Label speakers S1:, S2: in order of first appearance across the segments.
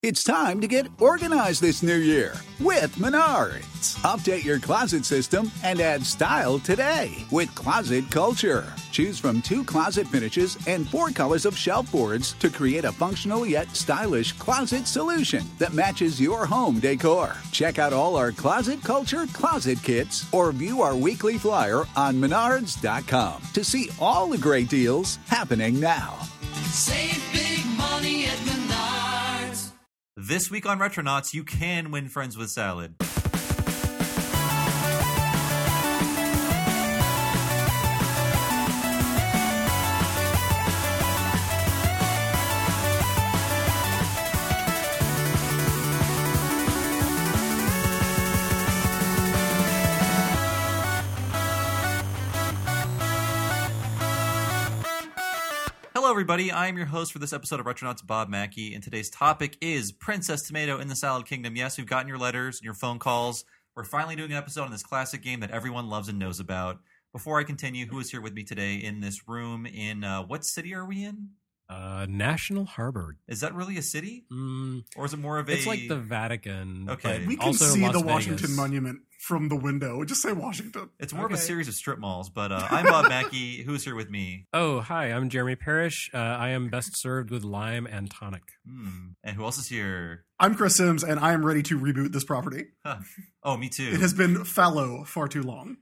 S1: It's time to get organized this new year with Menards. Update your closet system and add style today with Closet Culture. Choose from 2 closet finishes and 4 colors of shelf boards to create a functional yet stylish closet solution that matches your home decor. Check out all our Closet Culture closet kits or view our weekly flyer on Menards.com to see all the great deals happening now.
S2: Save big money at Menards.
S3: This week on Retronauts, you can win friends with salad. Hello, everybody. I am your host for this episode of Retronauts, Bob Mackey, and today's topic is Princess Tomato in the Salad Kingdom. Yes, we've gotten your letters and your phone calls. We're finally doing an episode on this classic game that everyone loves and knows about. Before I continue, who is here with me today in this room? In what city are we in?
S4: National Harbor.
S3: Is that really a city? Or is it more of a...
S4: It's like the Vatican.
S3: Okay.
S5: We can
S4: also
S5: see
S4: Las
S5: the
S4: Vegas.
S5: Washington Monument from the window. Just say Washington.
S3: It's more of a series of strip malls, but I'm Bob Mackey. Who's here with me?
S4: Oh, hi. I'm Jeremy Parrish. I am best served with lime and tonic.
S3: And who else is here?
S5: I'm Chris Sims, and I am ready to reboot this property.
S3: Oh, me too.
S5: It has been fallow far too long.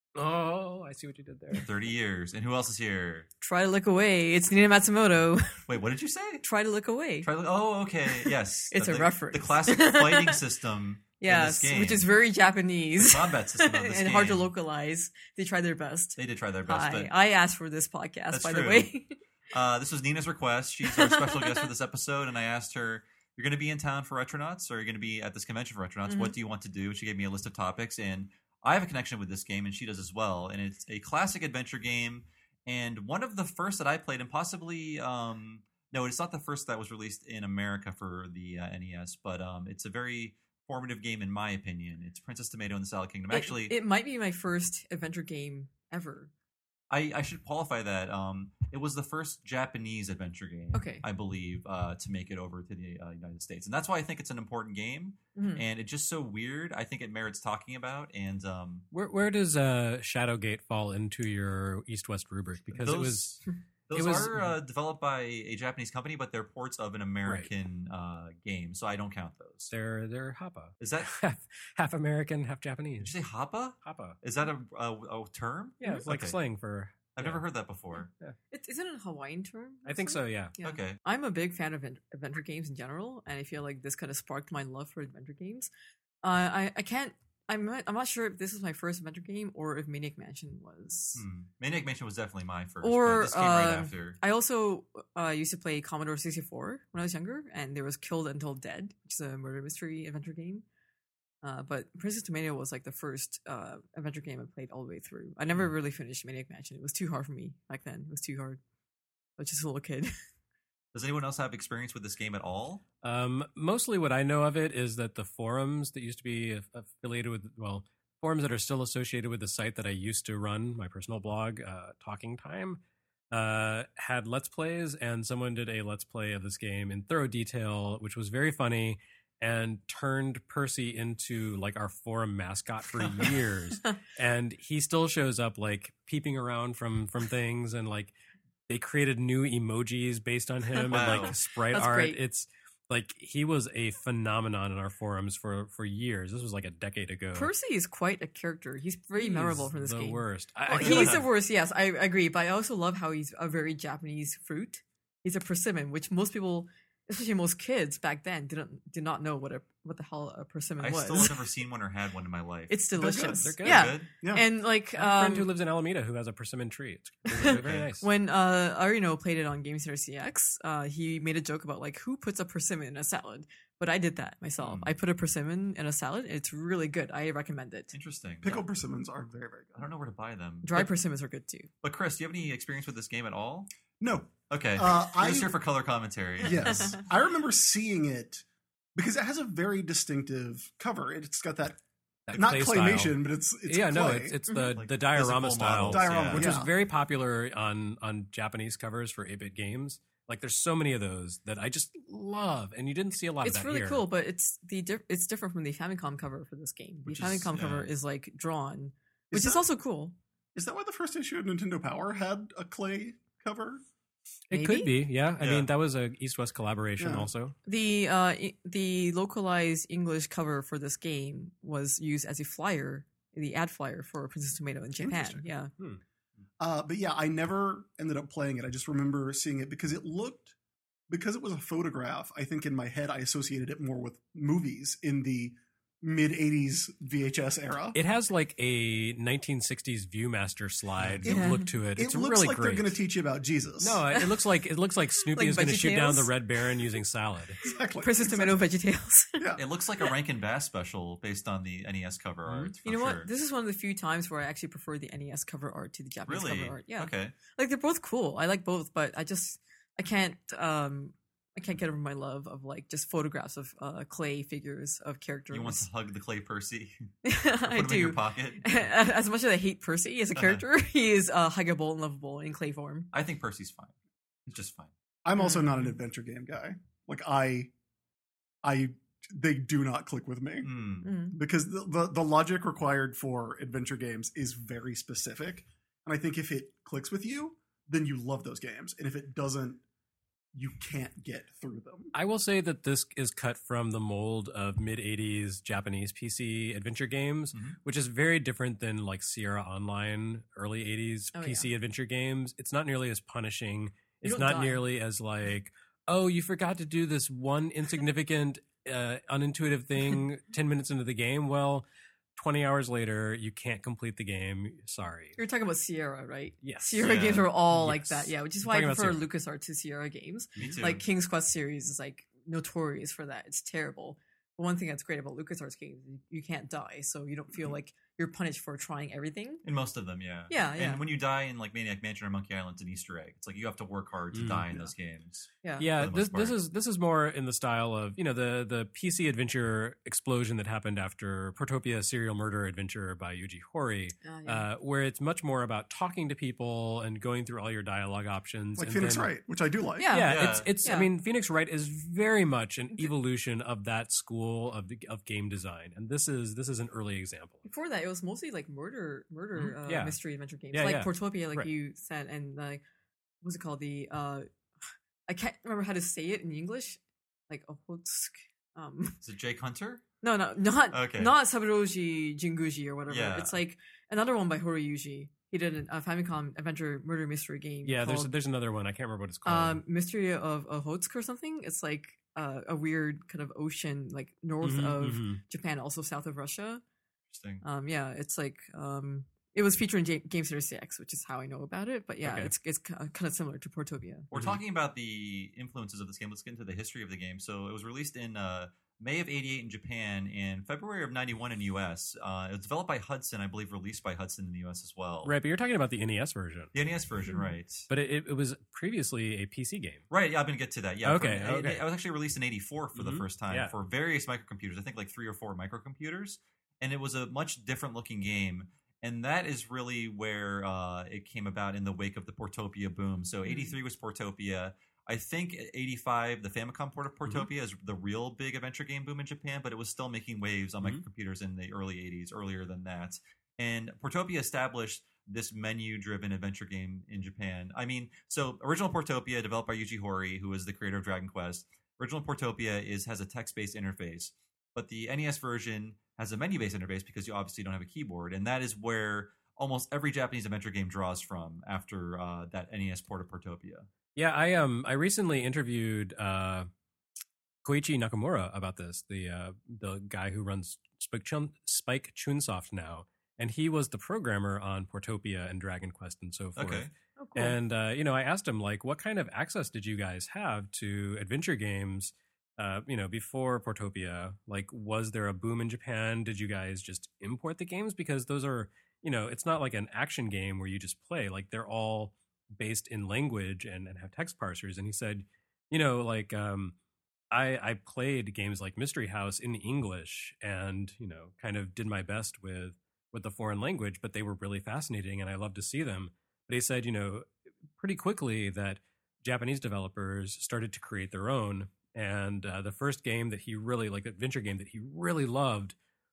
S4: Oh, I see what you did there.
S3: 30 years. And who else is here?
S6: Try to look away. It's Nina Matsumoto.
S3: Wait, what did you say?
S6: Try to look away.
S3: Oh, okay. Yes.
S6: It's a reference.
S3: The classic fighting system
S6: Yes,
S3: in this game.
S6: which is very Japanese.
S3: The combat system of this
S6: and
S3: game.
S6: hard to localize. They tried their best.
S3: They did try their best.
S6: Hi.
S3: But
S6: I asked for this podcast,
S3: That's
S6: by
S3: true.
S6: the way.
S3: This was Nina's request. She's our special guest for this episode, and I asked her, you're going to be in town for Retronauts, or you're going to be at this convention for Retronauts. What do you want to do? She gave me a list of topics, and I have a connection with this game, and she does as well. And it's a classic adventure game, and one of the first that I played, and possibly... no, it's not the first that was released in America for the NES, but it's a very formative game in my opinion. It's Princess Tomato in the Salad Kingdom. Actually,
S6: it might be my first adventure game ever.
S3: I should qualify that. It was the first Japanese adventure game,
S6: Okay.
S3: I believe, to make it over to the United States. And that's why I think it's an important game. And it's just so weird. I think it merits talking about. And
S4: Where does Shadowgate fall into your East-West rubric? Because
S3: those are developed by a Japanese company, but they're ports of an American game, so I don't count those.
S4: They're Hapa.
S3: Is that
S4: half American, half Japanese?
S3: Did you say Hapa?
S4: Hapa.
S3: Is that a term?
S4: Yeah, it's like
S3: Okay.
S4: slang for...
S3: I've never heard that before.
S4: Yeah.
S6: Isn't it a Hawaiian term?
S4: I think so, yeah.
S3: Okay.
S6: I'm a big fan of adventure games in general, and I feel like this kind of sparked my love for adventure games. I can't... I'm not sure if this is my first adventure game or if Maniac Mansion was.
S3: Maniac Mansion was definitely my first,
S6: Or
S3: but this came right after.
S6: I also used to play Commodore 64 when I was younger, and there was Killed Until Dead, which is a murder mystery adventure game. But Princess Tomato was like the first adventure game I played all the way through. I never really finished Maniac Mansion. It was too hard for me back then. It was too hard. I was just a little kid.
S3: Does anyone else have experience with this game at all?
S4: Mostly what I know of it is that the forums that used to be affiliated with, well, forums that are still associated with the site that I used to run, my personal blog, Talking Time, had Let's Plays, and someone did a Let's Play of this game in thorough detail, which was very funny, and turned Percy into like our forum mascot for years. And he still shows up like peeping around from things, and like they created new emojis based on him
S3: Wow.
S4: and like sprite
S6: That's
S4: art.
S6: great.
S4: It's like he was a phenomenon in our forums for years. This was like a decade ago.
S6: Percy is quite a character. He's very memorable for this
S4: the
S6: game.
S4: worst.
S6: Well,
S4: I feel
S6: he's
S4: like-
S6: the worst, yes, I agree. But I also love how he's a very Japanese fruit. He's a persimmon, which most people, especially most kids back then, did not know what the hell a persimmon
S3: I
S6: was.
S3: still have never seen one or had one in my life.
S6: It's delicious.
S4: They're good.
S6: Yeah.
S3: Good?
S5: Yeah.
S6: And like
S4: I have a friend who lives in Alameda who has a persimmon tree. It's very nice.
S6: when Arino played it on Game Center CX, he made a joke about like who puts a persimmon in a salad. But I did that myself. I put a persimmon in a salad. It's really good. I recommend it.
S3: Interesting.
S5: Pickled persimmons are very, very
S3: I
S5: good.
S3: don't know where to buy them.
S6: Dry persimmons are good too.
S3: But Chris, do you have any experience with this game at all?
S5: No.
S3: Okay.
S5: I-
S3: Just here for color commentary.
S5: Yes. I remember seeing it because it has a very distinctive cover. It's got that not
S4: clay
S5: claymation,
S4: style.
S5: but it's
S4: Yeah, no,
S5: clay.
S4: it's the
S3: Like
S4: the diorama
S3: physical
S4: style,
S3: models,
S5: Diorama,
S3: yeah.
S4: which
S5: yeah.
S4: was very popular on Japanese covers for 8-bit games. Like there's so many of those that I just love, and you didn't see a lot of
S6: It's
S4: that
S6: really
S4: here.
S6: cool, but it's different from the Famicom cover for this game. The
S3: Which is-
S6: Famicom
S3: yeah.
S6: cover is like drawn, which is
S5: that-
S6: also cool.
S5: Is that why the first issue of Nintendo Power had a clay cover?
S4: It
S6: Maybe?
S4: could be, yeah. I
S3: Yeah.
S4: mean, that was a East-West collaboration
S5: Yeah.
S4: also.
S6: The localized English cover for this game was used as a flyer, the ad flyer for Princess Tomato in Japan.
S5: Interesting.
S6: Yeah,
S5: But yeah, I never ended up playing it. I just remember seeing it because it was a photograph. I think in my head, I associated it more with movies in the mid 80s VHS era.
S4: It has like a 1960s Viewmaster slide
S6: Yeah.
S4: look to it.
S5: It
S4: It's
S5: looks
S4: really
S5: like
S4: great.
S5: they're going to teach you about Jesus.
S4: No, it looks like Snoopy
S6: Like
S4: is going to shoot down
S6: VeggieTales?
S4: the Red Baron using salad.
S5: exactly.
S6: Princess Tomato VeggieTales.
S5: Yeah.
S3: It looks like a Rankin Bass special based on the NES cover art. For
S6: You know
S3: sure.
S6: what? This is one of the few times where I actually prefer the NES cover art to the Japanese
S3: Really?
S6: cover art. Yeah,
S3: Okay.
S6: like they're both cool. I like both, but I can't get over my love of like just photographs of clay figures of characters.
S3: You want to hug the clay Percy?
S6: I
S3: Put him in your
S6: do.
S3: pocket?
S6: As much as I hate Percy as a
S3: Uh-huh.
S6: character, he is huggable and lovable in clay form.
S3: I think Percy's fine. He's just fine.
S5: I'm also not an adventure game guy. Like they do not click with me.
S3: Hmm.
S5: Because the logic required for adventure games is very specific. And I think if it clicks with you, then you love those games. And if it doesn't, you can't get through them.
S4: I will say that this is cut from the mold of mid 80s Japanese PC adventure games,
S3: Mhm.
S4: which is very different than like Sierra Online early 80s
S6: Oh,
S4: PC adventure games. It's not nearly as punishing. It's
S6: don't
S4: not
S6: die.
S4: nearly as like, oh, you forgot to do this one insignificant, unintuitive thing 10 minutes into the game. Well, 20 hours later, you can't complete the game. Sorry.
S6: You're talking about Sierra, right?
S4: Yes.
S6: Sierra
S3: Yeah.
S6: games are all like
S4: Yes.
S6: that. Yeah, which is
S4: I'm
S6: why I
S4: talking about
S6: prefer
S4: Sierra.
S6: LucasArts to Sierra games.
S3: Me too.
S6: Like King's Quest series is like notorious for that. It's terrible. But one thing that's great about LucasArts games, you can't die, so you don't feel like you're punished for trying everything.
S3: in most of them, yeah.
S6: Yeah, yeah.
S3: And when you die in like Maniac Mansion or Monkey Island, it's an Easter egg. It's like you have to work hard to die in those games.
S6: Yeah.
S4: Yeah,
S3: for the most
S4: this is more in the style of the PC adventure explosion that happened after Portopia Serial Murder Adventure by Yuji Horii,
S6: Yeah.
S4: where it's much more about talking to people and going through all your dialogue options.
S5: Like
S4: and
S5: Phoenix
S4: then-
S5: Wright, which I do like.
S6: Yeah.
S4: Yeah,
S3: Yeah.
S4: it's.
S6: Yeah.
S4: I mean, Phoenix Wright is very much an evolution of that school of game design, and this is an early example.
S6: Before that, it was mostly like murder
S4: Yeah.
S6: mystery adventure games,
S4: Yeah,
S6: like
S4: yeah.
S6: Portopia, like
S4: Right.
S6: you said, and like what's it called? The I can't remember how to say it in English, like Ohotsk.
S3: Is it Jake Hunter?
S6: No, not
S3: Okay.
S6: not Saburoji Jinguji or whatever.
S3: Yeah.
S6: It's like another one by Horiyuji. He did a Famicom adventure murder mystery game.
S4: Yeah,
S6: called,
S4: there's another one. I can't remember what it's called.
S6: Mystery of Ohotsk or something. It's like a weird kind of ocean, like north
S4: Mhm,
S6: of
S4: mhm.
S6: Japan, also south of Russia.
S3: Interesting.
S6: Yeah, it's like it was featured in Game Center CX, which is how I know about it. But yeah,
S4: Okay.
S6: it's kind of similar to Portopia.
S3: We're talking about the influences of this game. Let's get into the history of the game. So it was released in May of '88 in Japan and February of '91 in US. It was developed by Hudson, I believe, released by Hudson in the US as well.
S4: Right, but you're talking about the NES version.
S3: The NES version, right?
S4: But it was previously a PC game.
S3: Right, yeah, I'm going to get to that. Yeah,
S4: Okay,
S3: It
S4: okay.
S3: was actually released in '84 for the
S4: Mhm,
S3: first time
S4: yeah.
S3: for various microcomputers. I think like 3 or 4 microcomputers, and it was a much different looking game. And that is really where it came about in the wake of the Portopia boom. So '83 was Portopia. I think '85, the Famicom port of Portopia is the real big adventure game boom in Japan, but it was still making waves on microcomputers in the early '80s, earlier than that. And Portopia established this menu-driven adventure game in Japan. I mean, so original Portopia, developed by Yuji Horii, who is the creator of Dragon Quest. Original Portopia has a text-based interface, but the NES version has a menu-based interface because you obviously don't have a keyboard, and that is where almost every Japanese adventure game draws from after that NES port of Portopia.
S4: Yeah, I recently interviewed Koichi Nakamura about this, the guy who runs Spike Chunsoft now, and he was the programmer on Portopia and Dragon Quest and so forth.
S3: Okay.
S6: Oh, cool.
S4: And I asked him like, what kind of access did you guys have to adventure games? Before Portopia, like, was there a boom in Japan? Did you guys just import the games? Because those are, it's not like an action game where you just play. Like, they're all based in language and have text parsers. And he said, I played games like Mystery House in English and, kind of did my best with the foreign language, but they were really fascinating and I love to see them. But he said, pretty quickly that Japanese developers started to create their own. And the first game that he really, like, adventure game that he really loved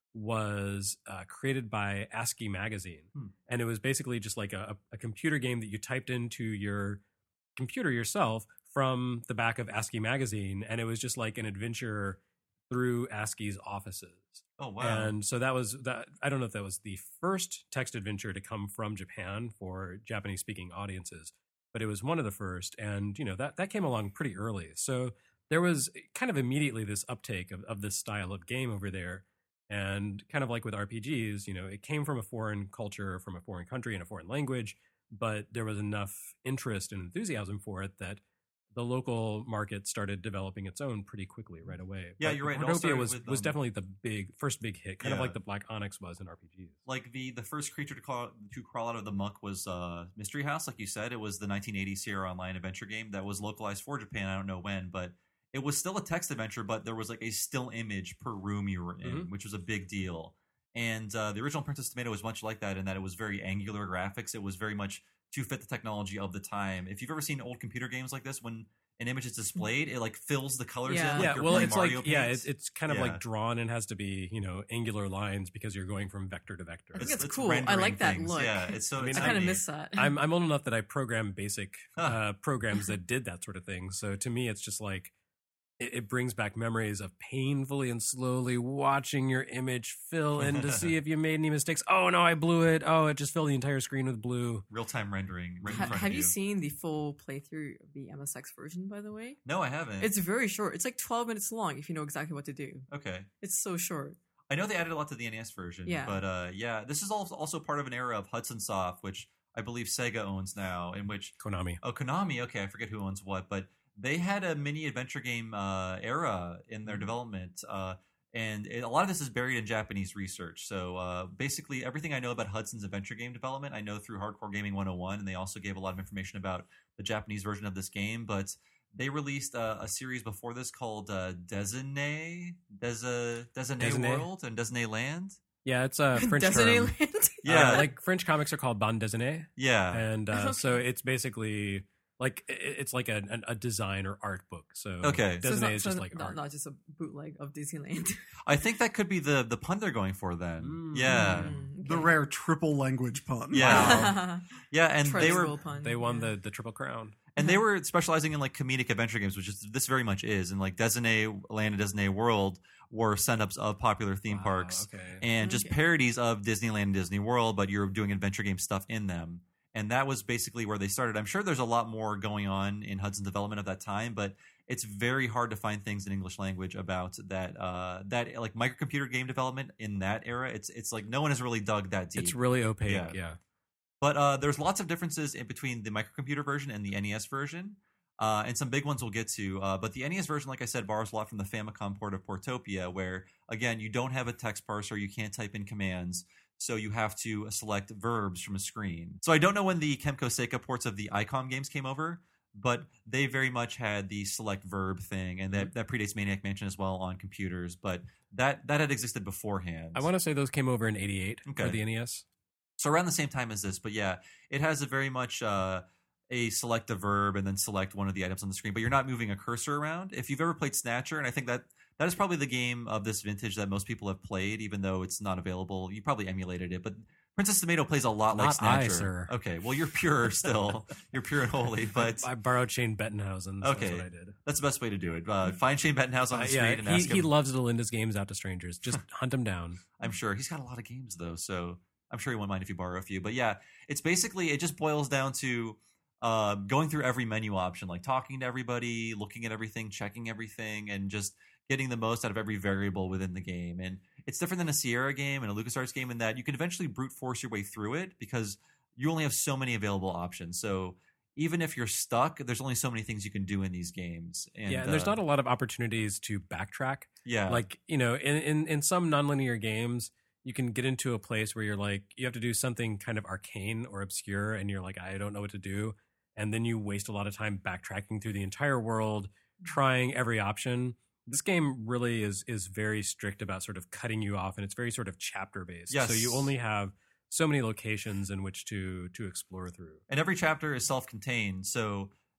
S4: was created by ASCII Magazine. And it was basically just like a computer game that you typed into your computer yourself from the back of ASCII Magazine. And it was just like an adventure through ASCII's offices.
S3: Oh, wow.
S4: And so that was that. I don't know if that was the first text adventure to come from Japan for Japanese speaking audiences, but it was one of the first. And, you know, that came along pretty early. So there was kind of immediately this uptake of this style of game over there. And kind of like with RPGs, you know, it came from a foreign culture, from a foreign country and a foreign language, but there was enough interest and enthusiasm for it that the local market started developing its own pretty quickly right away.
S3: Yeah,
S4: But
S3: you're right. It all
S4: Portopia
S3: started
S4: was
S3: with,
S4: definitely the first big hit, kind of
S3: Yeah.
S4: like the Black Onyx was in RPGs.
S3: Like the first creature to crawl out of the muck was Mystery House, like you said. It was the 1980 Sierra Online adventure game that was localized for Japan. I don't know when, but it was still a text adventure, but there was like a still image per room you were in, which was a big deal. And the original Princess Tomato was much like that in that it was very angular graphics. It was very much to fit the technology of the time. If you've ever seen old computer games like this, when an image is displayed, it like fills the colors
S6: Yeah.
S3: in. Like
S4: Yeah,
S3: you're
S4: well,
S3: playing
S4: it's
S3: Mario
S4: like
S3: paints.
S4: it's kind of
S3: Yeah.
S4: like drawn and has to be, you know, angular lines because you're going from vector to vector.
S6: I think it's cool. I
S3: rendering
S6: like that
S3: things.
S6: look.
S3: Yeah, it's so.
S4: I mean,
S3: it's
S6: I kind of
S3: neat.
S6: miss that.
S4: I'm old enough that I programmed basic programs that did that sort of thing. So to me, it's just like it brings back memories of painfully and slowly watching your image fill in to see if you made any mistakes. Oh no, I blew it. Oh, it just filled the entire screen with blue.
S3: Real-time rendering right in front
S6: Have
S3: of
S6: you seen the full playthrough of the MSX version, by the way?
S3: No, I haven't.
S6: It's very short. It's like 12 minutes long if you know exactly what to do.
S3: Okay.
S6: It's so short.
S3: I know they added a lot to the NES version.
S6: Yeah.
S3: But yeah, this is also part of an era of Hudson Soft, which I believe Sega owns now, in which
S4: Konami.
S3: Oh, Konami. Okay, I forget who owns what, but they had a mini adventure game era in their development, and a lot of this is buried in Japanese research. So basically, everything I know about Hudson's adventure game development, I know through Hardcore Gaming 101, and they also gave a lot of information about the Japanese version of this game. But they released a series before this called Desine World and Desine Land.
S4: Yeah, it's a French
S6: Disneyland.
S4: term.
S3: Yeah,
S4: Like French comics are called bande dessinée,
S3: yeah.
S4: and so it's basically like it's like a design or art book. So
S3: Okay.
S6: So it's
S4: dessinée is just like
S6: not,
S4: art.
S6: not just a bootleg of Disneyland.
S3: I think that could be the pun they're going for then. Yeah.
S5: The rare triple language pun.
S3: Yeah. Yeah, and they were
S6: Trilingual pun,
S4: They won
S6: yeah.
S4: the Triple Crown.
S3: and they were specializing in like comedic adventure games, which is this very much is. And like Desine Land and Desine World were setups of popular theme
S4: Wow,
S3: parks
S4: okay.
S3: and just
S6: Okay.
S3: parodies of Disneyland and Disney World, but you're doing adventure game stuff in them. And that was basically where they started. I'm sure there's a lot more going on in Hudson's development of that time, but it's very hard to find things in English language about that that like microcomputer game development in that era. It's like no one has really dug that deep.
S4: It's really opaque.
S3: Yeah.
S4: Yeah.
S3: But there's lots of differences in between the microcomputer version and the NES version, and some big ones we'll get to. But the NES version, like I said, borrows a lot from the Famicom port of Portopia, where, again, you don't have a text parser, you can't type in commands, so you have to select verbs from a screen. So I don't know when the Kemco Seika ports of the ICOM games came over, but they very much had the select verb thing, and that predates Maniac Mansion as well on computers, but that had existed beforehand.
S4: I want to say those came over in '88 for
S3: Okay.
S4: the NES.
S3: So around the same time as this, but yeah, it has a very much a select a verb and then select one of the items on the screen, but you're not moving a cursor around. If you've ever played Snatcher, and I think that is probably the game of this vintage that most people have played, even though it's not available. You probably emulated it, but Princess Tomato plays a lot like
S4: Not I,
S3: Snatcher.
S4: sir.
S3: Okay, well you're pure still. You're pure and holy, but
S4: I borrowed Shane Bettenhausen. So
S3: Okay.
S4: That's what I did.
S3: that's the best way to do it. Find Shane Bettenhouse on the street
S4: Yeah,
S3: and ask
S4: he
S3: him.
S4: loves to lend his games out to strangers. Just hunt him down.
S3: I'm sure he's got a lot of games though, so I'm sure he won't mind if you borrow a few. But yeah, it's basically it just boils down to going through every menu option, like talking to everybody, looking at everything, checking everything, and just getting the most out of every variable within the game. And it's different than a Sierra game and a LucasArts game in that you can eventually brute force your way through it because you only have so many available options. So even if you're stuck, there's only so many things you can do in these games. And,
S4: Yeah, and there's not a lot of opportunities to backtrack.
S3: yeah,
S4: Like, you know, in some nonlinear games, you can get into a place where you're like, you have to do something kind of arcane or obscure, and you're like, I don't know what to do. And then you waste a lot of time backtracking through the entire world, trying every option. This game really is very strict about sort of cutting you off, and it's very sort of chapter based.
S3: Yes.
S4: So you only have so many locations in which to explore through.
S3: and every chapter is self-contained. So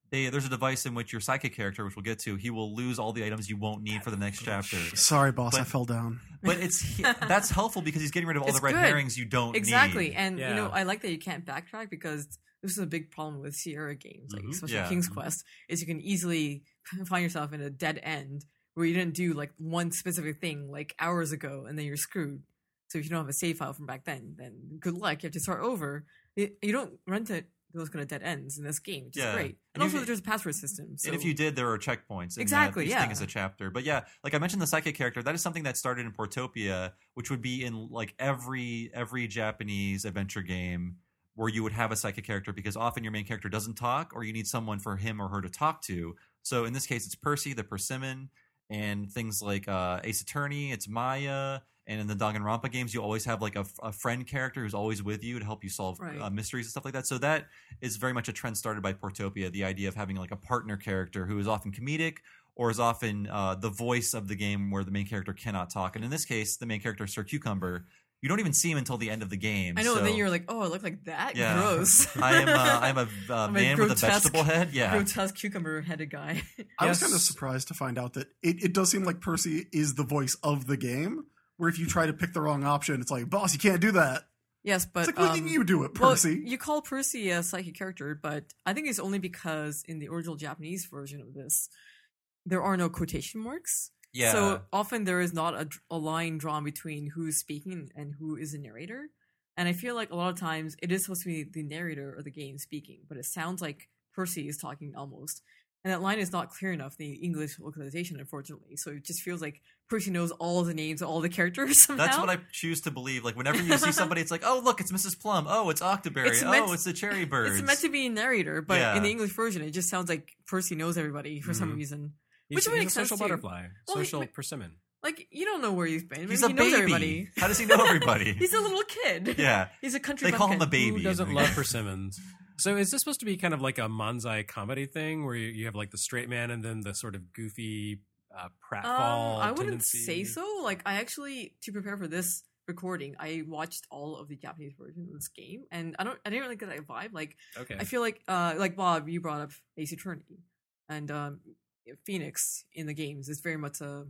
S3: there's a device in which your psychic character, which we'll get to, he will lose all the items you won't need for the next chapter.
S5: Sorry, boss,
S3: But-
S5: I fell down.
S3: But that's helpful because he's getting rid of all
S6: It's
S3: the red
S6: good.
S3: herrings you don't
S6: Exactly,
S3: need.
S6: and
S4: Yeah.
S6: I like that you can't backtrack because this is a big problem with Sierra games, like
S4: Mhm.
S6: especially
S3: Yeah.
S6: King's Quest, is you can easily find yourself in a dead end where you didn't do like one specific thing like hours ago, and then you're screwed. So if you don't have a save file from back then good luck. You have to start over. You don't run to those kind of dead ends in this game, which
S3: Yeah.
S6: is great.
S3: And
S6: And also,
S3: if-
S6: there's a password system. So.
S3: And if you did, there are checkpoints. And
S6: Exactly,
S3: each
S6: yeah.
S3: thing is a chapter. But yeah, like I mentioned, the psychic character, that is something that started in Portopia, which would be in like every Japanese adventure game where you would have a psychic character because often your main character doesn't talk or you need someone for him or her to talk to. So in this case, it's Percy, the persimmon, and things like Ace Attorney, it's Maya. And in the Danganronpa games, you always have like a friend character who's always with you to help you solve
S6: Right.
S3: mysteries and stuff like that. So that is very much a trend started by Portopia, the idea of having like a partner character who is often comedic or is often the voice of the game where the main character cannot talk. And in this case, the main character, Sir Cucumber, you don't even see him until the end of the game.
S6: I know,
S3: so,
S6: and then you're like, oh, I look like that?
S3: yeah.
S6: Gross.
S3: I'm a
S6: I'm a
S3: man with a
S6: grotesque-
S3: vegetable head. Yeah.
S6: Grotesque cucumber-headed guy.
S5: I was
S4: Yes.
S5: kind of surprised to find out that it does seem like Percy is the voice of the game, where if you try to pick the wrong option, it's like, boss, you can't do that.
S6: Yes, but
S5: It's like, well, you do it, Percy.
S6: Well, you call Percy a psychic character, but I think it's only because in the original Japanese version of this, there are no quotation marks.
S3: Yeah.
S6: So often there is not a line drawn between who's speaking and who is the narrator. And I feel like a lot of times it is supposed to be the narrator or the game speaking, but it sounds like Percy is talking almost. And that line is not clear enough in the English localization, unfortunately. So it just feels like Percy knows all the names of all the characters somehow.
S3: That's what I choose to believe. Like whenever you see somebody, it's like, oh look, it's Mrs. Plum. Oh, it's Octoberry.
S6: It's meant-
S3: It's the Cherry Birds.
S6: It's meant to be a narrator, but
S3: Yeah.
S6: in the English version, it just sounds like Percy knows everybody for some
S4: Mhm.
S6: reason.
S4: He's,
S6: Which
S4: he's
S6: makes
S4: a social
S6: sense, too.
S4: butterfly,
S6: Well,
S4: social
S6: he-
S4: persimmon.
S6: Like, you don't know where he's been.
S3: He's
S6: Maybe
S3: a
S6: he knows
S3: baby.
S6: everybody.
S3: How does he know everybody?
S6: He's a little kid.
S3: Yeah.
S6: He's a country
S3: They call him
S6: bumpkin.
S3: a baby.
S4: Who doesn't
S3: in the
S4: love
S3: game.
S4: persimmons? So is this supposed to be kind of like a manzai comedy thing where you have like the straight man and then the sort of goofy pratfall
S6: I wouldn't
S4: tendency?
S6: say so. Like, I actually, to prepare for this recording, I watched all of the Japanese version of this game, and I didn't really get that vibe. Like,
S4: Okay.
S6: I feel like Bob, you brought up Ace Attorney, and Phoenix in the games is very much the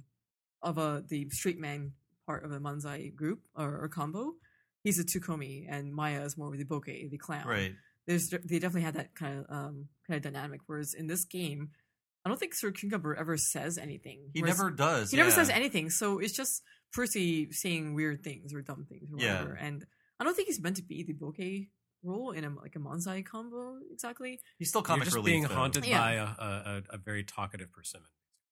S6: straight man part of the manzai group or combo. He's a Tsukomi, and Maya is more of the bokeh, the clown.
S3: Right.
S6: They definitely had that kind of dynamic. Whereas in this game, I don't think Sir Cucumber ever says anything.
S3: He
S6: Whereas
S3: never does.
S6: He never
S3: yeah.
S6: says anything, so it's just Percy saying weird things or dumb things or
S3: Yeah.
S6: whatever. And I don't think he's meant to be the bokeh role in a manzai combo exactly.
S3: He's still
S4: You're
S3: comic
S4: just
S3: relief.
S4: being
S3: though.
S4: haunted
S6: Yeah.
S4: by a very talkative persimmon.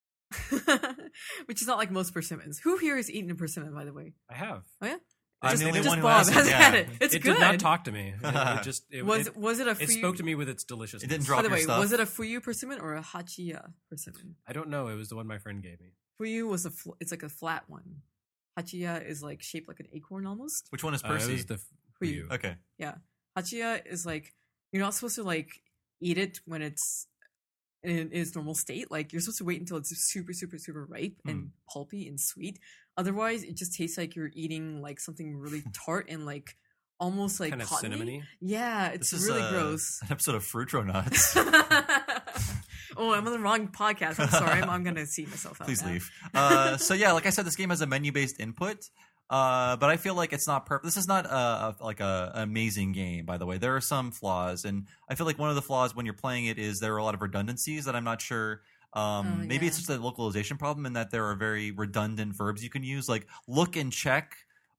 S6: Which is not like most persimmons. Who here has eaten a persimmon, by the way?
S4: I have.
S6: Oh yeah,
S3: I'm
S4: Just-
S3: the only
S4: just
S3: one who
S6: Bob
S3: hasn't.
S6: has
S3: Yeah.
S6: had it. It's
S4: it
S6: good.
S4: did not talk to me. It just
S6: was it a
S4: it
S6: Fuyu?
S4: spoke to me with its deliciousness.
S3: It didn't
S6: By
S3: drop
S6: the
S3: your
S6: way,
S3: stuff.
S6: was it a Fuyu persimmon or a Hachiya persimmon?
S4: I don't know. It was the one my friend gave me.
S6: Fuyu was it's like a flat one. Hachiya is like shaped like an acorn almost.
S3: Which one is
S4: It
S3: Percy?
S4: was the
S6: Fuyu.
S3: Okay.
S6: Yeah, Hachiya is like you're not supposed to like eat it when it's in its normal state. Like you're supposed to wait until it's super, super, super ripe and pulpy and sweet. Otherwise, it just tastes like you're eating like something really tart and like almost like
S4: kind of
S6: cottony.
S4: cinnamony.
S6: Yeah, it's
S3: This is
S6: really gross.
S3: an episode of Fruitronauts.
S6: Oh, I'm on the wrong podcast. I'm sorry. I'm gonna see myself out.
S3: Please
S6: now.
S3: leave. So yeah, like I said, this game has a menu-based input. But I feel like it's not perfect. This is not an amazing game, by the way. There are some flaws, and I feel like one of the flaws when you're playing it is there are a lot of redundancies that I'm not sure. Maybe it's
S6: yeah.
S3: just a localization problem in that there are very redundant verbs you can use. Like look and check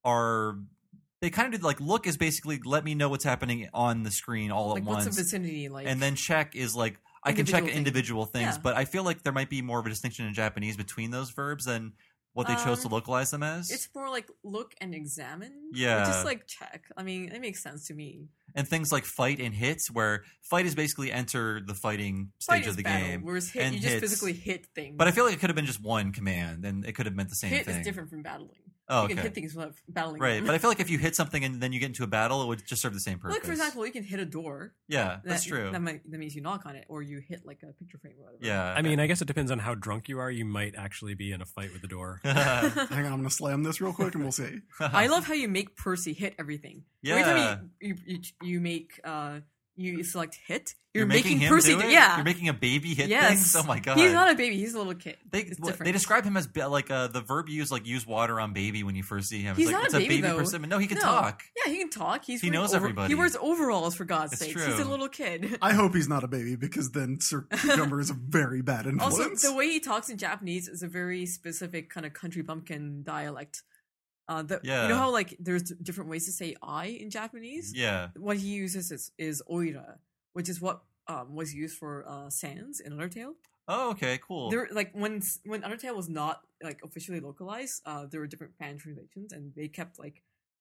S3: they kind of do like look is basically let me know what's happening on the screen all
S6: Like
S3: at
S6: what's
S3: once,
S6: the vicinity like?
S3: and then check is like I can check
S6: Individual thing.
S3: individual things,
S6: Yeah.
S3: but I feel like there might be more of a distinction in Japanese between those verbs than what they chose to localize them as.
S6: it's more like look and examine.
S3: Yeah.
S6: Which is like check. I mean, it makes sense to me.
S3: And things like fight and hits, where fight is basically enter the fighting stage
S6: Fight
S3: of
S6: is
S3: the
S6: battle,
S3: game.
S6: whereas hit,
S3: and
S6: you just
S3: hits.
S6: physically hit things.
S3: But I feel like it could have been just one command, and it could have meant the same
S6: hit
S3: thing.
S6: is different from battling.
S3: Oh,
S6: You can
S3: okay.
S6: hit things without battling.
S3: Right,
S6: them.
S3: but I feel like if you hit something and then you get into a battle, it would just serve the same purpose.
S6: like for example, you can hit a door.
S3: yeah, that's
S6: That-
S3: true.
S6: That means you knock on it, or you hit like a picture frame or whatever.
S3: Yeah,
S4: I mean, I guess it depends on how drunk you are. You might actually be in a fight with the door.
S5: Hang on, I'm going to slam this real quick and we'll see.
S6: I love how you make Percy hit everything.
S3: Yeah.
S6: Every time you make you select hit,
S3: You're
S6: you're
S3: making him
S6: Percy.
S3: do it?
S6: Yeah,
S3: You're making a baby hit
S6: yes.
S3: things? Oh my god.
S6: He's not a baby. He's a little kid.
S3: They
S6: It's different.
S3: they describe him as like the verb you use, like use water on baby when you first see him.
S6: He's
S3: it's like
S6: not
S3: it's
S6: a baby, though.
S3: persimmon. No, he can
S6: No.
S3: talk.
S6: Yeah, he can talk. He
S3: He knows everybody.
S6: He wears overalls, for God's
S3: It's
S6: sake.
S3: true.
S6: He's a little kid.
S5: I hope he's not a baby because then Sir Cucumber is a very bad
S6: Also,
S5: influence.
S6: the way he talks in Japanese is a very specific kind of country bumpkin dialect.
S3: Yeah.
S6: You know how like there's different ways to say "I" in Japanese.
S3: Yeah.
S6: What he uses is "oira," which is what was used for Sans in Undertale.
S3: Oh, okay, cool.
S6: There, like when Undertale was not like officially localized, there were different fan translations, and they kept like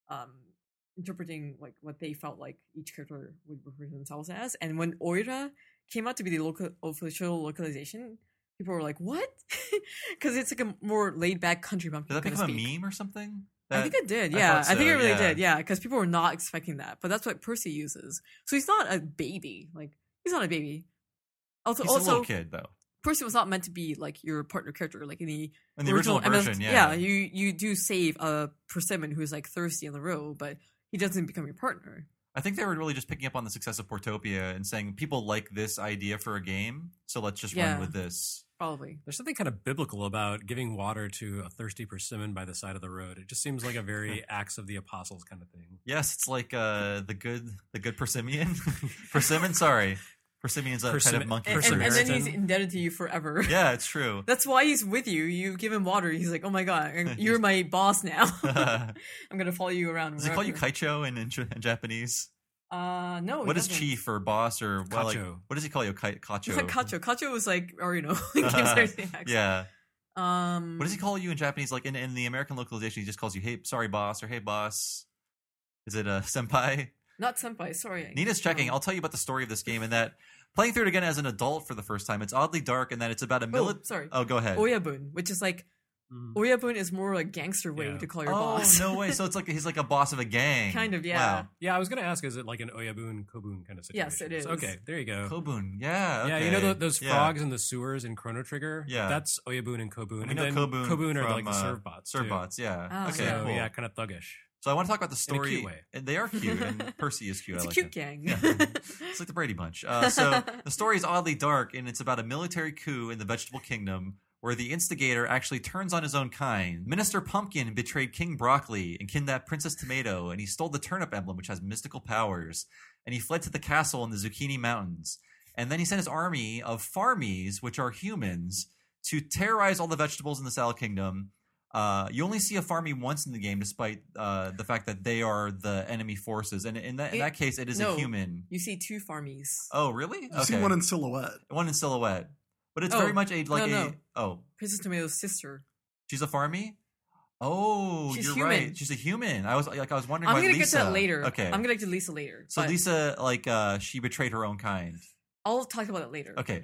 S6: interpreting like what they felt like each character would refer to themselves as. And when Oira came out to be the official localization, people were like, "What?" Because it's like a more laid back country bumpkin.
S3: Did that
S6: kind of
S3: become a
S6: speak.
S3: meme or something?
S6: I think it did.
S3: I
S6: Yeah,
S3: thought
S6: I think
S3: so,
S6: it really
S3: yeah.
S6: did. Yeah, because people were not expecting that, but that's what Percy uses. So he's not a baby. Like he's not a baby.
S3: He's a
S6: Also,
S3: little kid though.
S6: Percy was not meant to be like your partner character, like in the
S3: In the original
S6: MS
S3: version, yeah.
S6: you do save a persimmon who's like thirsty on the road, but he doesn't become your partner.
S3: I think they were really just picking up on the success of Portopia and saying people like this idea for a game, so let's just
S6: Yeah.
S3: run with this.
S6: Probably.
S4: There's something kind of biblical about giving water to a thirsty persimmon by the side of the road. It just seems like a very Acts of the Apostles kind of thing.
S3: Yes, it's like the good Persimmon. Persimmon, sorry. Persimmon's a kind of
S4: Persimmon-
S3: monkey.
S6: And
S3: Perseverance.
S6: then he's indebted to you forever.
S3: Yeah, it's true.
S6: That's why he's with you. You give him water. He's like, oh my god, you're my boss now. I'm gonna follow you around.
S3: Does he call you
S6: wherever."
S3: Kaicho in Japanese?
S6: No.
S3: What
S6: he
S3: is
S6: doesn't.
S3: chief or boss or well, like
S4: Kacho.
S3: what does he call you? Kacho.
S6: It's like Kacho. Kacho was like, or you know, Game Star's accent.
S3: Yeah.
S6: What
S3: What does he call you in Japanese? Like in the American localization, he just calls you "Hey, sorry, boss" or "Hey, boss." Is it senpai?
S6: Not senpai. Sorry.
S3: Nina's checking. I'll tell you about the story of this game and that playing through it again as an adult for the first time. It's oddly dark and that it's about a
S6: sorry.
S3: Oh, go ahead.
S6: Oyabun, which is like Oyabun is more like gangster way
S4: Yeah.
S6: to call your
S3: Oh
S6: boss.
S3: no way! So it's like he's like a boss of a gang.
S6: Kind of, yeah.
S3: Wow.
S4: Yeah, I was going to ask, is it like an Oyabun, Kobun kind of situation?
S6: Yes, it is.
S4: Okay, there you go.
S3: Kobun. Yeah.
S4: Yeah,
S3: okay.
S4: you know those
S3: Yeah.
S4: frogs in the sewers in Chrono Trigger?
S3: Yeah.
S4: That's Oyabun and Kobun.
S3: We
S4: And
S3: know
S4: then
S3: Kobun
S4: are
S3: from,
S4: like the serve bots. too.
S3: Serve bots, yeah.
S6: Ah.
S3: Okay,
S4: So,
S3: cool.
S4: yeah, kind of thuggish.
S3: So I want to talk about the story.
S4: cute way.
S3: And they are cute, and Percy is cute.
S6: It's
S3: I
S6: a
S3: like
S6: cute
S3: it.
S6: gang.
S3: Yeah. It's like the Brady Bunch. So the story is oddly dark, and it's about a military coup in the Vegetable Kingdom where the instigator actually turns on his own kind. Minister Pumpkin betrayed King Broccoli and kidnapped Princess Tomato, and he stole the turnip emblem, which has mystical powers. And he fled to the castle in the Zucchini Mountains. And then he sent his army of farmies, which are humans, to terrorize all the vegetables in the Salad Kingdom. You only see a farmy once in the game, despite the fact that they are the enemy forces. And in that case, it is a
S6: No.
S3: human.
S6: You see two farmies.
S3: Oh, really?
S5: You see one in silhouette.
S3: One in silhouette. But it's
S6: Oh,
S3: very much
S6: no.
S3: Oh,
S6: Princess Tomato's sister.
S3: she's a farmy? Oh,
S6: She's
S3: you're
S6: human.
S3: right. She's a human. I was wondering
S6: I'm
S3: why
S6: gonna
S3: Lisa.
S6: get to that later.
S3: Okay.
S6: I'm gonna get to Lisa later.
S3: So
S6: but
S3: Lisa, she betrayed her own kind.
S6: I'll talk about it later.
S3: Okay.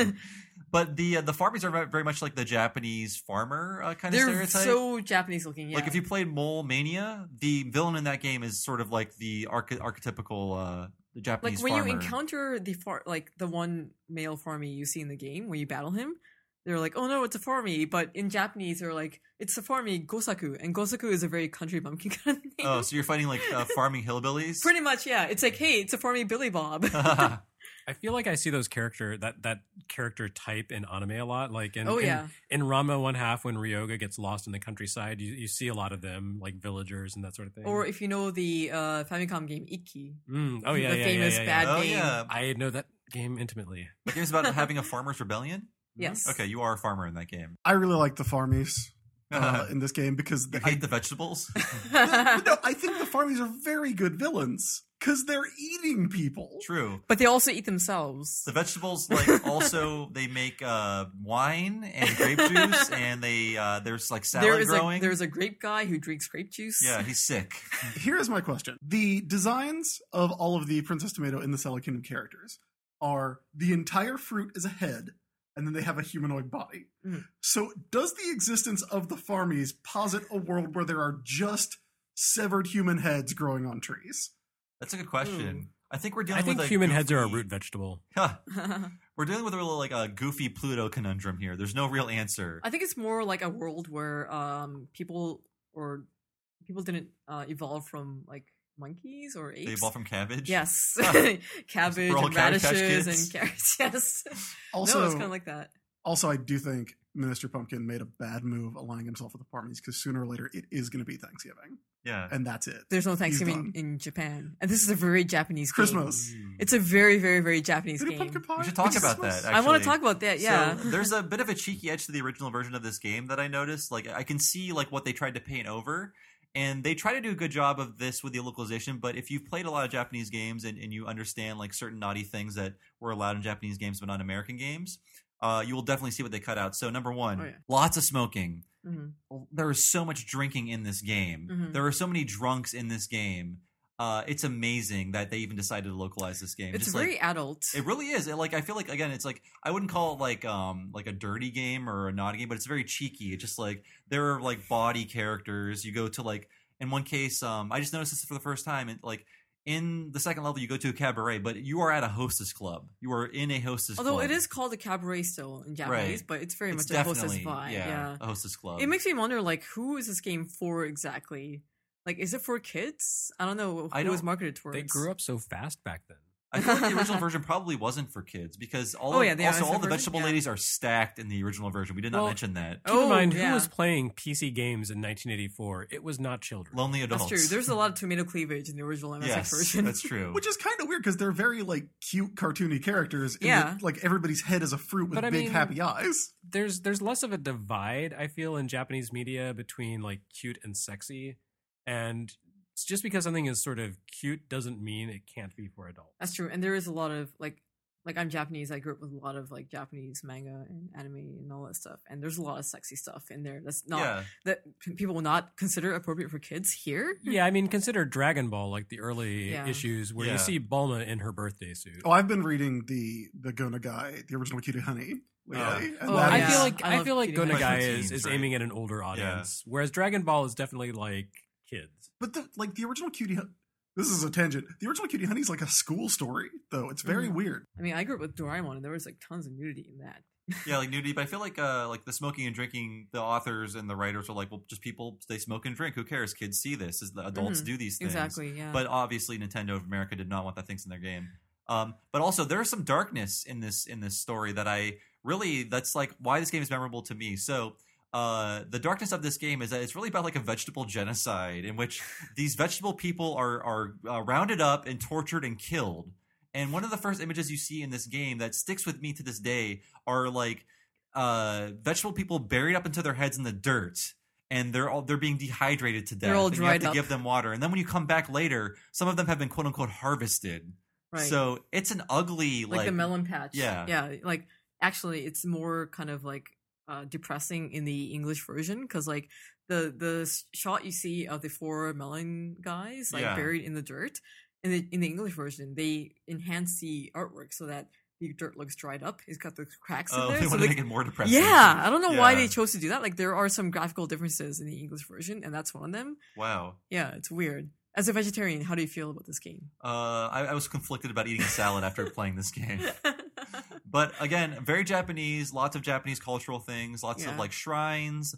S3: But the farmies are very much like the Japanese farmer kind of
S6: They're
S3: stereotype.
S6: so Japanese looking. Yeah.
S3: Like if you played Mole Mania, the villain in that game is sort of like the archetypical the Japanese
S6: like when
S3: farmer.
S6: you encounter the one male farmy you see in the game when you battle him, they're like, oh no, it's a farmy. But in Japanese, they're like, it's a farmy Gosaku, and Gosaku is a very country bumpkin kind of name.
S3: Oh, so you're fighting like farming hillbillies?
S6: Pretty much, yeah. It's like, hey, it's a farmy Billy Bob.
S4: I feel like I see those that character type in anime a lot. Like in,
S6: Oh, yeah.
S4: in Ranma 1/2 when Ryoga gets lost in the countryside, you see a lot of them, like villagers and that sort of thing.
S6: Or if you know the Famicom game Ikki,
S4: Oh yeah,
S6: the
S4: yeah,
S6: famous
S4: yeah, yeah,
S6: bad
S4: yeah.
S3: Oh
S6: game.
S3: yeah.
S4: I know that game intimately.
S3: The game's about having a farmer's rebellion?
S6: Yes.
S3: Okay, you are a farmer in that game.
S5: I really like the farmies in this game because
S3: You hate the vegetables?
S5: no, I think the farmies are very good villains because they're eating people.
S3: True.
S6: But they also eat themselves.
S3: The vegetables, like, also they make wine and grape juice, and there's like salad growing.
S6: There's a grape guy who drinks grape juice.
S3: Yeah, he's sick.
S5: Here's my question. The designs of all of the Princess Tomato in the Salad Kingdom characters are the entire fruit is a head, and then they have a humanoid body.
S6: Mm.
S5: So does the existence of the farmies posit a world where there are just severed human heads growing on trees?
S3: That's a good question. I think we're dealing
S4: I think
S3: with a
S4: human heads are a
S3: goofy-
S4: root vegetable.
S3: We're dealing with a real like a goofy Pluto conundrum here. There's no real answer.
S6: I think it's more like a world where people didn't evolve from like monkeys or apes.
S3: They evolve from cabbage.
S6: Yes,
S3: Huh.
S6: cabbage
S3: We're all
S6: and
S3: Cabbage Patch
S6: radishes
S3: Kids.
S6: and carrots. Yes,
S5: Also,
S6: no, it's kind of like that.
S5: Also, I do think Minister Pumpkin made a bad move aligning himself with the parties because sooner or later it is going to be Thanksgiving,
S3: Yeah.
S5: and that's it.
S6: There's no
S5: He's
S6: Thanksgiving
S5: done.
S6: in Japan, and this is a very Japanese game.
S5: Christmas.
S6: It's a very, very, very Japanese
S5: They do
S6: game.
S5: pumpkin pie.
S3: We should talk
S5: It's
S3: about
S5: Christmas.
S3: that.
S6: I want to
S3: actually.
S6: talk about that. Yeah,
S3: So there's a bit of a cheeky edge to the original version of this game that I noticed. Like I can see like what they tried to paint over, and they try to do a good job of this with the localization. But if you've played a lot of Japanese games and you understand like certain naughty things that were allowed in Japanese games but not American games, you will definitely see what they cut out. So number one,
S6: Oh, yeah.
S3: lots of smoking.
S6: Mhm.
S3: There is so much drinking in this game.
S6: Mhm.
S3: There are so many drunks in this game. It's amazing that they even decided to localize this game.
S6: it's
S3: Just
S6: very
S3: like,
S6: adult.
S3: it really is. Like I feel like again, it's like I wouldn't call it like a dirty game or a naughty game, but it's very cheeky. It's just like there are like body characters. You go to like in one case, I just noticed this for the first time. And like in the second level, you go to a cabaret, but you are at a hostess club. You are in a hostess
S6: Although
S3: club.
S6: it is called a cabaret still in Japanese,
S3: Right.
S6: but it's very
S3: It's
S6: much a hostess
S3: definitely
S6: vibe. Yeah.
S3: a hostess club.
S6: It makes me wonder, like, who is this game for exactly? Like, is it for kids? I don't know
S3: I
S6: who it was
S3: don't-
S6: marketed towards.
S4: They grew up so fast back then.
S3: I feel like the original version probably wasn't for kids because
S6: Oh, yeah, the
S3: also all
S6: original
S3: the
S6: version?
S3: vegetable
S6: Yeah.
S3: ladies are stacked in the original version. We did not
S4: Well,
S3: mention that.
S4: Keep in mind,
S6: yeah.
S4: who was playing PC games in 1984? It was not children.
S3: Lonely adults.
S6: That's true. There's a lot of tomato cleavage in the original MSX
S3: yes,
S6: version.
S3: that's true.
S5: Which is kind of weird because they're very like cute, cartoony characters. In
S6: Yeah.
S5: that, like everybody's head is a fruit with
S4: But I
S5: big
S4: mean-
S5: happy eyes.
S4: There's less of a divide, I feel, in Japanese media between like cute and sexy, and it's just because something is sort of cute doesn't mean it can't be for adults.
S6: That's true. And there is a lot of like I'm Japanese. I grew up with a lot of like Japanese manga and anime and all that stuff. And there's a lot of sexy stuff in there that's not
S3: Yeah.
S6: that people will not consider appropriate for kids here.
S4: Yeah, I mean, consider Dragon Ball, like the early
S6: Yeah.
S4: issues where
S3: Yeah.
S4: you see Bulma in her birthday suit.
S5: Oh, I've been reading the Go Nagai, the original Cutie Honey lately. and
S6: Oh,
S5: that
S4: I
S6: yeah.
S4: feel like
S6: I
S4: I
S6: love
S4: feel like
S6: Cutie
S4: Go
S6: Honey.
S4: Nagai
S3: Teens,
S4: is
S3: right?
S4: aiming at an older audience, whereas Dragon Ball is definitely like kids.
S5: But the original Cutie this is a tangent. The original Cutie Honey is like a school story, though. It's very
S6: Mhm.
S5: weird.
S6: I mean, I grew up with Doraemon, and there was like tons of nudity in that.
S3: Yeah, like nudity, but I feel like the smoking and drinking, the authors and the writers are like, well, just people they smoke and drink. Who cares? Kids see this. As the adults
S6: Mhm.
S3: do these things.
S6: Exactly. Yeah.
S3: But obviously, Nintendo of America did not want that things in their game. But also, there is some darkness in this story that that's like why this game is memorable to me. So. The darkness of this game is that it's really about like a vegetable genocide in which these vegetable people are rounded up and tortured and killed. And one of the first images you see in this game that sticks with me to this day are like vegetable people buried up into their heads in the dirt, and they're being dehydrated to death.
S6: They're all
S3: and you have
S6: dried
S3: to
S6: up.
S3: give them water. And then when you come back later, some of them have been quote unquote harvested.
S6: right.
S3: So it's an ugly
S6: like the melon patch.
S3: Yeah.
S6: Yeah. Like actually, it's more kind of like depressing in the English version because like the shot you see of the 4 melon guys like
S3: Yeah.
S6: buried in the dirt in the English version they enhance the artwork so that the dirt looks dried up. It's got the cracks in
S3: Oh,
S6: there.
S3: they
S6: so
S3: want to
S6: like,
S3: make it more depressing.
S6: yeah, I don't know why
S3: Yeah.
S6: they chose to do that. Like there are some graphical differences in the English version, and that's one of them.
S3: Wow.
S6: Yeah, it's weird. As a vegetarian, how do you feel about this game?
S3: I was conflicted about eating a salad after playing this game. But again, very Japanese, lots of Japanese cultural things, lots of
S6: Yeah.
S3: like shrines,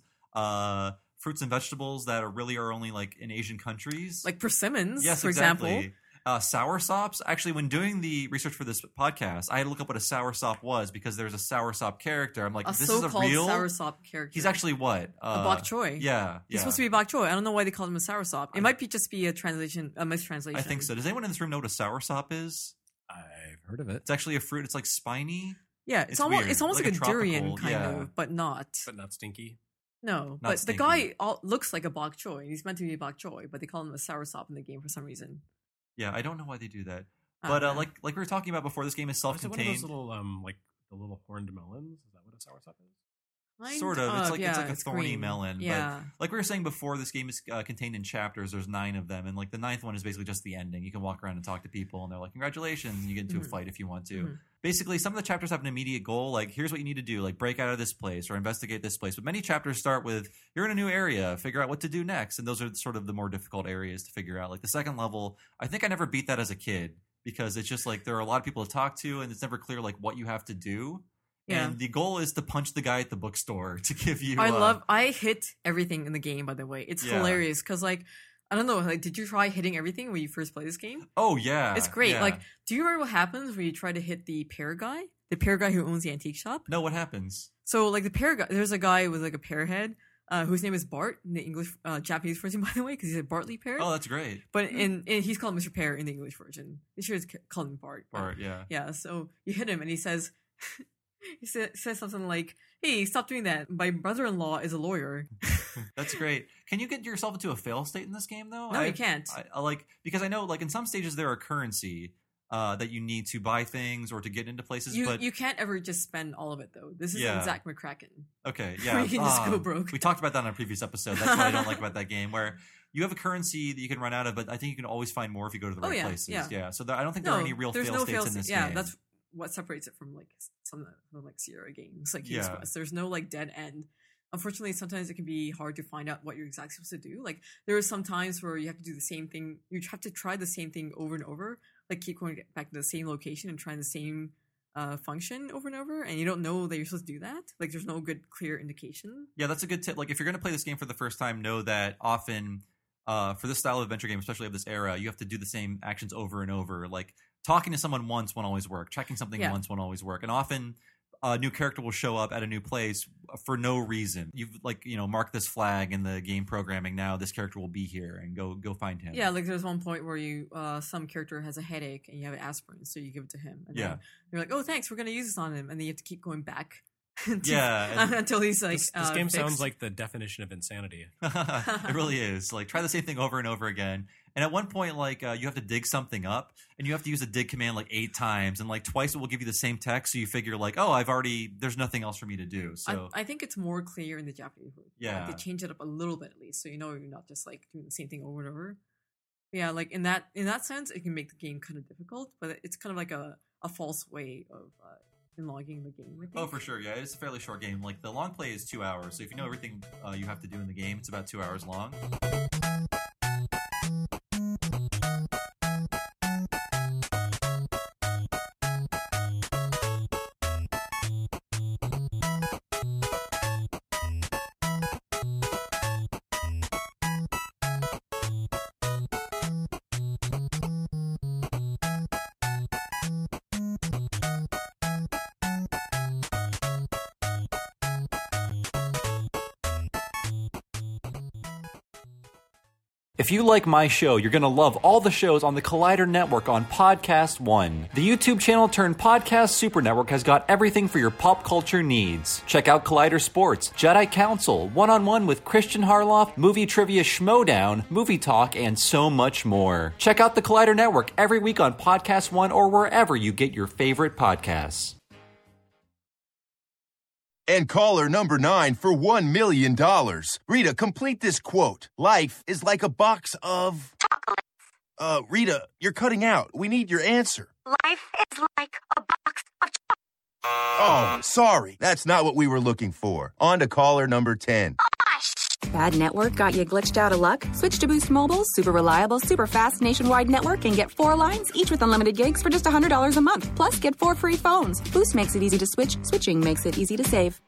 S3: fruits and vegetables that are only like in Asian countries.
S6: Like persimmons,
S3: yes,
S6: for
S3: exactly.
S6: example.
S3: Sour sops. Actually, when doing the research for this podcast, I had to look up what a sour sop was because there's a sour sop character. I'm like,
S6: A
S3: this is a
S6: so-called
S3: real.
S6: sour sop character.
S3: He's actually what?
S6: a bok choy.
S3: Yeah,
S6: He's
S3: yeah.
S6: supposed to be bok choy. I don't know why they called him a sour sop. It might be just be a mistranslation.
S3: I think so. Does anyone in this room know what a sour sop is?
S4: I've heard of it,
S3: It's actually a fruit. It's like spiny.
S6: Yeah,
S3: It's
S6: it's almost
S3: weird.
S6: it's almost
S3: Like
S6: like,
S3: a
S6: a durian
S3: tropical-
S6: kind
S3: yeah.
S6: of, but not.
S4: but not stinky.
S6: No,
S3: Not
S6: but
S3: stinky.
S6: the guy looks like a bok choy. He's meant to be a bok choy, but they call him a sour sop in the game for some reason.
S3: Yeah, I don't know why they do that.
S6: I
S3: But
S6: don't know.
S3: like we were talking about before, this game is
S4: Is it one of
S3: self-contained.
S4: those little like the little horned melons? Is that what a sour sop is?
S6: Kind
S3: Sort of. It's like
S6: yeah,
S3: a thorny
S6: green.
S3: melon.
S6: Yeah,
S3: But like we were saying before, this game is contained in chapters. There's 9 of them, and like the 9th one is basically just the ending. You can walk around and talk to people, and they're like, "Congratulations!" And you get into a
S6: Mhm.
S3: fight if you want to.
S6: Mhm.
S3: Basically, some of the chapters have an immediate goal, like here's what you need to do, like break out of this place or investigate this place. But many chapters start with you're in a new area, figure out what to do next, and those are sort of the more difficult areas to figure out. Like the second level, I think I never beat that as a kid because it's just like there are a lot of people to talk to, and it's never clear like what you have to do.
S6: Yeah.
S3: And the goal is to punch the guy at the bookstore to give you.
S6: I hit everything in the game. By the way, it's
S3: Yeah.
S6: hilarious because like I don't know. Like, did you try hitting everything when you first play this game?
S3: Oh yeah,
S6: It's great.
S3: yeah.
S6: Like, do you remember what happens when you try to hit the pear guy? The pear guy who owns the antique shop?
S3: No, what happens?
S6: So, like, the pear guy, there's a guy with, like, a pear head, whose name is Bart in the English, Japanese version, by the way, because he's a Bartley pear.
S3: Oh, that's great.
S6: But in he's called Mr. Pear in the English version. They should call him Bart. but-
S3: Bart, yeah.
S6: Yeah, so you hit him and he says, says something like, "Hey, stop doing that. My brother-in-law is a lawyer."
S3: That's great. Can you get yourself into a fail state in this game though?
S6: No, you can't.
S3: I like because I know like in some stages there are currency that you need to buy things or to get into places. But
S6: You can't ever just spend all of it though. This is
S3: Yeah.
S6: Zack McCracken.
S3: okay,
S6: Where
S3: yeah,
S6: you can just go broke.
S3: We talked about that on a previous episode. That's what I don't like about that game, where you have a currency that you can run out of, but I think you can always find more if you go to the
S6: Oh,
S3: right
S6: yeah,
S3: places.
S6: yeah.
S3: So I don't think there are any real
S6: there's
S3: fail
S6: no
S3: states in this
S6: yeah,
S3: game.
S6: that's what separates it from like some from like Sierra games, like King's
S3: Yeah.
S6: Quest. There's no like dead end. Unfortunately, sometimes it can be hard to find out what you're exactly supposed to do. Like there are some times where you have to do the same thing. You have to try the same thing over and over. Like keep going back to the same location and trying the same function over and over, and you don't know that you're supposed to do that. Like there's no good clear indication.
S3: Yeah, that's a good tip. Like if you're going to play this game for the first time, know that often for this style of adventure game, especially of this era, you have to do the same actions over and over. Like talking to someone once won't always work. Checking something
S6: Yeah.
S3: once won't always work. And often a new character will show up at a new place for no reason. You've marked this flag in the game programming. Now this character will be here, and go find him.
S6: Yeah, like there's one point where you some character has a headache and you have aspirin, so you give it to him. And
S3: Yeah.
S6: then you're like, "Oh, thanks, we're gonna use this on him," and then you have to keep going back. until-
S3: Yeah, and-
S6: until he's like.
S4: This game
S6: fixed.
S4: sounds like the definition of insanity.
S3: It really is. Like try the same thing over and over again. And at one point, like you have to dig something up, and you have to use a dig command like 8 times, and like twice it will give you the same text. So you figure like, oh, there's nothing else for me to do. So
S6: I think it's more clear in the Japanese version.
S3: Yeah.
S6: Like, they change it up a little bit at least, so you know you're not just like doing the same thing over and over. But yeah, like in that sense, it can make the game kind of difficult, but it's kind of like a false way of logging the game. I think.
S3: oh, for sure, yeah, it's a fairly short game. Like the long play is 2 hours, so if you know everything you have to do in the game, it's about 2 hours long. If you like my show, you're going to love all the shows on the Collider Network on Podcast One. The YouTube channel turned podcast super network has got everything for your pop culture needs. Check out Collider Sports, Jedi Council, One-on-One with Christian Harloff, Movie Trivia Schmodown, Movie Talk, and so much more. Check out the Collider Network every week on Podcast One or wherever you get your favorite podcasts.
S7: And caller number 9 for $1 million. Rita, complete this quote. Life is like a box of... chocolates. Rita, you're cutting out. We need your answer.
S8: Life is like a box of chocolates.
S7: Oh, sorry. That's not what we were looking for. On to caller number 10.
S9: Bad network got you glitched out of luck? Switch to Boost Mobile's super reliable, super fast nationwide network and get 4 lines, each with unlimited gigs for just $100 a month. Plus, get 4 free phones. Boost makes it easy to switch. Switching makes it easy to save.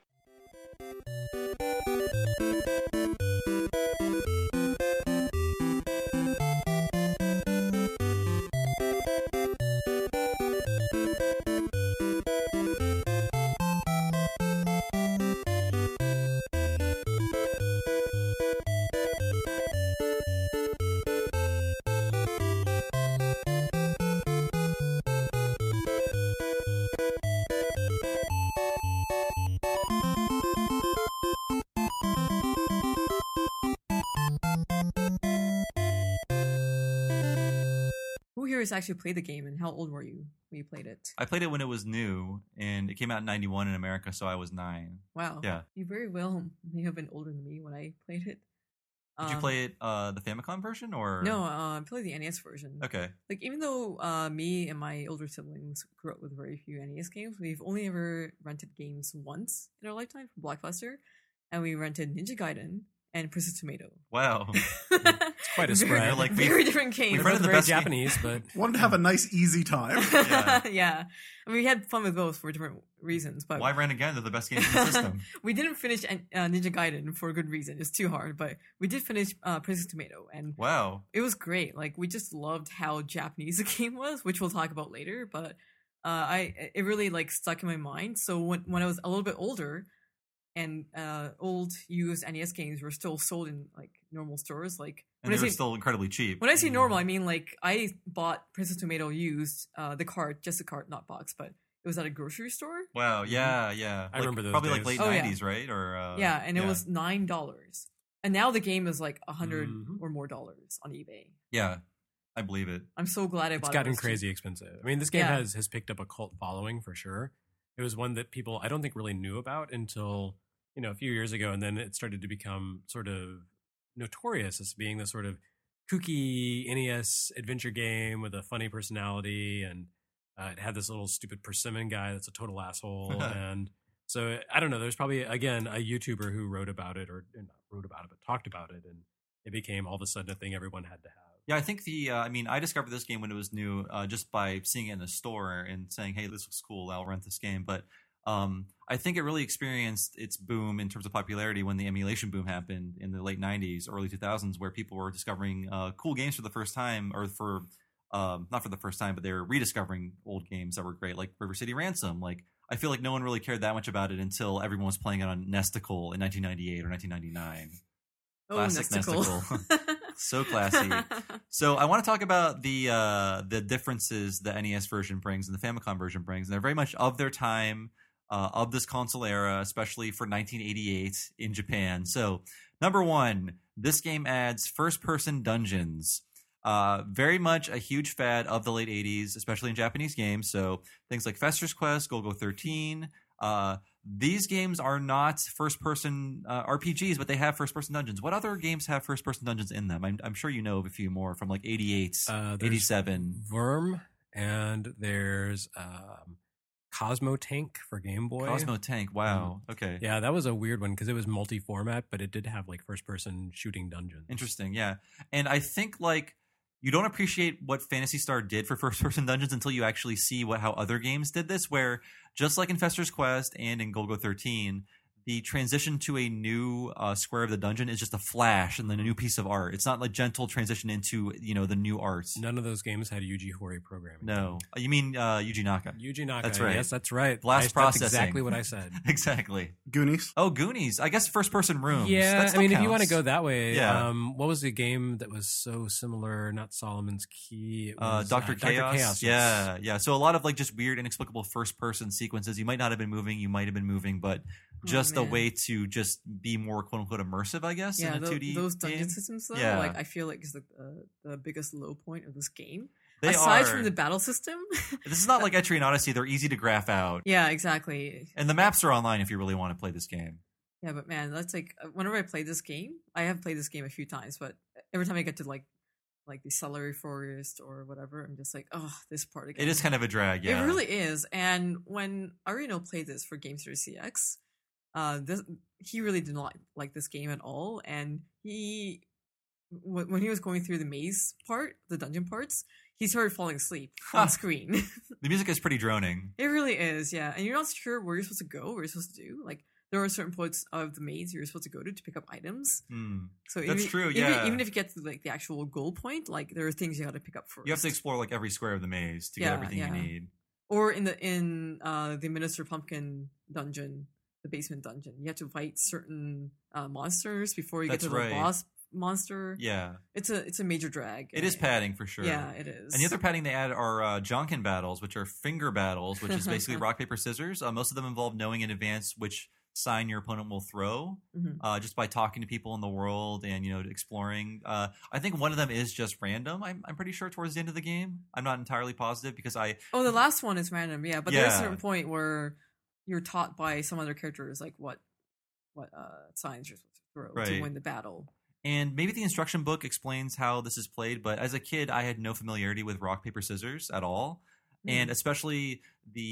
S6: Who here has actually played the game, and how old were you when you played it?
S3: I played it when it was new, and it came out in 91 in America, so I was 9.
S6: Wow.
S3: Yeah.
S6: You very well may have been older than me when I played it.
S3: Did you play it the Famicom version or
S6: No, I played the NES version.
S3: Okay.
S6: Like even though me and my older siblings grew up with very few NES games, we've only ever rented games once in our lifetime from Blockbuster, and we rented Ninja Gaiden and Princess Tomato.
S3: Wow.
S4: It's quite a spread.
S3: You're like,
S6: Very different games.
S3: we've
S4: They're
S3: read
S4: both
S3: the
S4: very
S3: best game-
S4: Japanese, but
S5: Wanted to have a nice, easy time.
S3: Yeah.
S6: Yeah. I mean, we had fun with both for different reasons, but
S3: Why Ran Again? They're the best games in the system.
S6: we didn't finish Ninja Gaiden for a good reason. It's too hard, but we did finish Princess Tomato, and
S3: Wow.
S6: it was great. Like, we just loved how Japanese the game was, which we'll talk about later, but it really like stuck in my mind. So when I was a little bit older, and old used NES games were still sold in like normal stores, like
S3: And they were still incredibly cheap.
S6: when I say normal, I mean like I bought Princess Tomato used the cart, just the cart, not box, but it was at a grocery store.
S3: Wow. Yeah. Yeah.
S4: I remember those
S3: Probably
S4: days.
S3: like late
S6: Oh, yeah.
S3: 90s, right? Or
S6: Yeah, and it was $9, and now the game is like $100
S4: Mhm.
S6: or more dollars on eBay.
S3: Yeah. I believe it.
S6: I'm so glad I
S4: it's
S6: bought it.
S4: gotten
S6: when it was cheap.
S4: crazy expensive. I mean, this game
S6: Yeah.
S4: has picked up a cult following for sure. It was one that people I don't think really knew about until a few years ago, and then it started to become sort of notorious as being the sort of kooky NES adventure game with a funny personality, and it had this little stupid persimmon guy that's a total asshole. And so I don't know. There's probably again a YouTuber who wrote about it, or not wrote about it, but talked about it, and it became all of a sudden a thing everyone had to have.
S3: Yeah, I think I discovered this game when it was new just by seeing it in the store and saying, hey, this looks cool, I'll rent this game. But I think it really experienced its boom in terms of popularity when the emulation boom happened in the late 90s, early 2000s, where people were discovering cool games for the first time, or for not for the first time, but they were rediscovering old games that were great, like River City Ransom. Like, I feel like no one really cared that much about it until everyone was playing it on Nesticle in 1998 or 1999.
S6: Oh,
S3: Classic
S6: Nesticle.
S3: So classy. So I want to talk about the differences the NES version brings and the Famicom version brings, and they're very much of their time, of this console era, especially for 1988 in Japan. So number one, this game adds first-person dungeons. Very much a huge fad of the late 80s, especially in Japanese games. So things like Fester's Quest, Golgo 13. These games are not first-person RPGs, but they have first-person dungeons. What other games have first-person dungeons in them? I'm sure you know of a few more from like 88,
S4: There's
S3: 87.
S4: Worm, and there's Cosmo Tank for Game Boy.
S3: Cosmo Tank. Wow. Okay.
S4: Yeah, that was a weird one because it was multi-format, but it did have like first-person shooting dungeons.
S3: Interesting. Yeah. And I think like you don't appreciate what Phantasy Star did for first-person dungeons until you actually see how other games did this, where just like in Fester's Quest and in Golgo 13, the transition to a new square of the dungeon is just a flash and then a new piece of art. It's not like gentle transition into, the new arts.
S4: None of those games had Yuji Horii programming.
S3: No. You mean Yuji Naka.
S4: Yuji Naka.
S3: That's right.
S4: Yes, that's right.
S3: Blast
S4: That's
S3: processing.
S4: exactly what I said.
S3: Exactly.
S5: Goonies.
S3: Oh, Goonies. I guess first-person rooms.
S4: Yeah,
S3: That
S4: I
S3: still
S4: mean, if you
S3: counts.
S4: want to go that way,
S3: Yeah.
S4: what was the game that was so similar? Not Solomon's Key. It was,
S3: Dr. Chaos.
S4: yes.
S3: Yeah. So a lot of like just weird, inexplicable first-person sequences. You might not have been moving. You might have been moving, but just a
S6: man.
S3: way to just be more quote unquote immersive, I guess.
S6: Yeah,
S3: in a 2D
S6: those dungeon
S3: game.
S6: systems though,
S3: Yeah.
S6: like I feel like is the biggest low point of this game.
S3: They
S6: Aside
S3: are.
S6: from the battle system.
S3: This is not like Etrian Odyssey. They're easy to graph out,
S6: Yeah, exactly.
S3: and the maps are online if you really want to play this game.
S6: Yeah, but man, that's like whenever I play this game, I have played this game a few times, but every time I get to like the celery forest or whatever, I'm just like, oh, this part again.
S3: It is kind of a drag. Yeah,
S6: It really is. And when Arino played this for Game Series CX, he really did not like this game at all, and when he was going through the maze part, the dungeon parts, he started falling asleep on screen.
S3: The music is pretty droning.
S6: It really is, yeah. And you're not sure where you're supposed to go, what you're supposed to do. Like, there are certain points of the maze you're supposed to go to pick up items. So
S3: That's true, yeah.
S6: Even if you get to like the actual goal point, like there are things you got to pick up first.
S3: You have to explore like every square of the maze to get
S6: Yeah,
S3: everything
S6: yeah.
S3: you need.
S6: Or in the Minister Pumpkin dungeon, the basement dungeon, you have to fight certain monsters before you
S3: That's
S6: get to
S3: right.
S6: the boss monster.
S3: Yeah.
S6: It's a major drag.
S3: It is padding for sure.
S6: Yeah, it is.
S3: And the other padding they add are Jonkin battles, which are finger battles, which is basically rock, paper, scissors. Most of them involve knowing in advance which sign your opponent will throw, just by talking to people in the world and exploring. I think one of them is just random. I'm pretty sure towards the end of the game. I'm not entirely positive because
S6: Oh, the last one is random, yeah. But there's a
S3: Yeah.
S6: certain point where you're taught by some other characters like what signs you're supposed to throw to
S3: Right.
S6: win the battle.
S3: And maybe the instruction book explains how this is played, but as a kid, I had no familiarity with rock, paper, scissors at all. and especially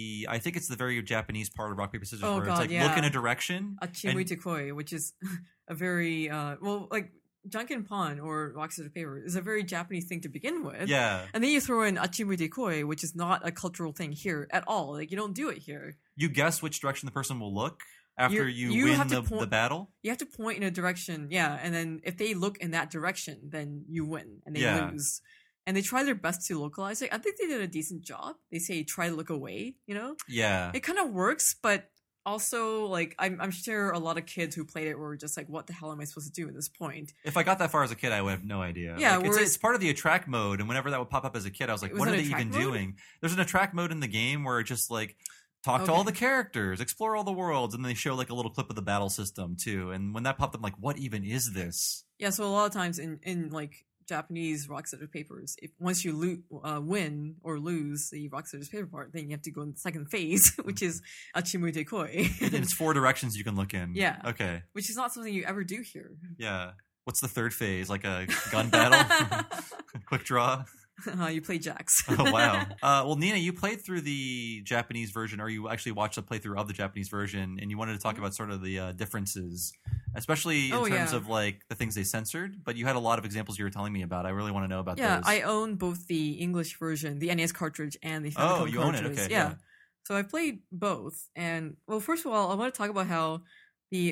S3: I think it's the very Japanese part of rock paper scissors
S6: Oh,
S3: where
S6: God,
S3: it's like
S6: yeah.
S3: look in a direction.
S6: Achimui Tekoi, which is a very like Janken Pon or rock scissors paper is a very Japanese thing to begin with.
S3: Yeah,
S6: And then you throw in Achimui Tekoi, which is not a cultural thing here at all. Like you don't do it here.
S3: you guess which direction the person will look after you
S6: you
S3: win
S6: have to
S3: the battle.
S6: You have to point in a direction, and then if they look in that direction, then you win and they
S3: Yeah.
S6: lose. And they try their best to localize it. I think they did a decent job. They say try to look away,
S3: Yeah,
S6: It kind of works, but also like I'm sure a lot of kids who played it were just like, what the hell am I supposed to do at this point?
S3: if I got that far as a kid, I would have no idea.
S6: Yeah,
S3: Like, it's part of the attract mode, and whenever that would pop up as a kid, I was like,
S6: Was
S3: what
S6: it
S3: are they
S6: attract
S3: even
S6: mode?
S3: doing? There's an attract mode in the game where it just like talk to all the characters, explore all the worlds, and they show like a little clip of the battle system too. And when that popped up, I'm like, what even is this?
S6: Yeah, so a lot of times in like Japanese rock scissors papers, if once you win or lose the rock scissors paper part, then you have to go in the second phase, which is Achimui Tekoi,
S3: And it's 4 directions you can look in.
S6: Yeah.
S3: Okay.
S6: which is not something you ever do here.
S3: Yeah. What's the third phase? Like a gun battle? Quick draw?
S6: You play Jax.
S3: Oh, wow. Well, Nina, you played through the Japanese version, or you actually watched a playthrough of the Japanese version, and you wanted to talk about sort of the differences, especially in terms of like the things they censored. But you had a lot of examples you were telling me about. I really want to know about
S6: Yeah,
S3: those.
S6: I own both the English version, the NES cartridge, and the Famicom
S3: you own it,
S6: cartridge.
S3: okay,
S6: Yeah.
S3: yeah.
S6: So I played both, and well, first of all, I want to talk about how the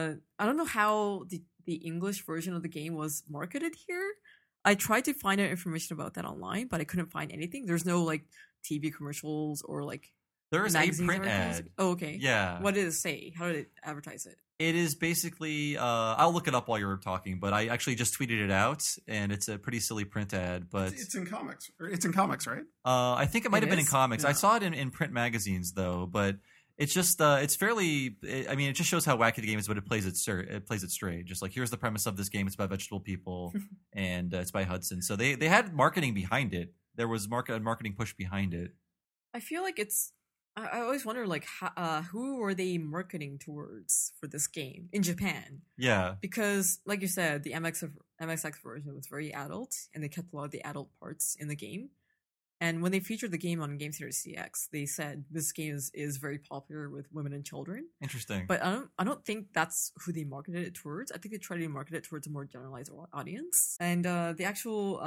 S6: I don't know how the English version of the game was marketed here. I tried to find out information about that online, but I couldn't find anything. There's no like TV commercials or like
S3: There is a
S6: magazines
S3: print
S6: advertising.
S3: ad.
S6: Oh, okay.
S3: Yeah.
S6: What did it say? How did it advertise it?
S3: It is basically, I'll look it up while you're talking, but I actually just tweeted it out, and it's a pretty silly print ad. But
S5: It's in comics. It's in comics, right?
S3: I think it might
S6: It
S3: have been in
S6: is?
S3: comics.
S5: Yeah.
S3: I saw it in print magazines, though, but it's just, it's fairly, it just shows how wacky the game is, but it plays it straight. Just like, here's the premise of this game. It's about vegetable people, and it's by Hudson. So they had marketing behind it. There was marketing push behind it.
S6: I feel like it's. I always wonder, like, who were they marketing towards for this game in Japan?
S3: Yeah.
S6: Because, like you said, the MSX version was very adult, and they kept a lot of the adult parts in the game. And when they featured the game on Game Theater CX, they said this game is very popular with women and children.
S3: Interesting.
S6: But I don't think that's who they marketed it towards. I think they tried to market it towards a more generalized audience. And the actual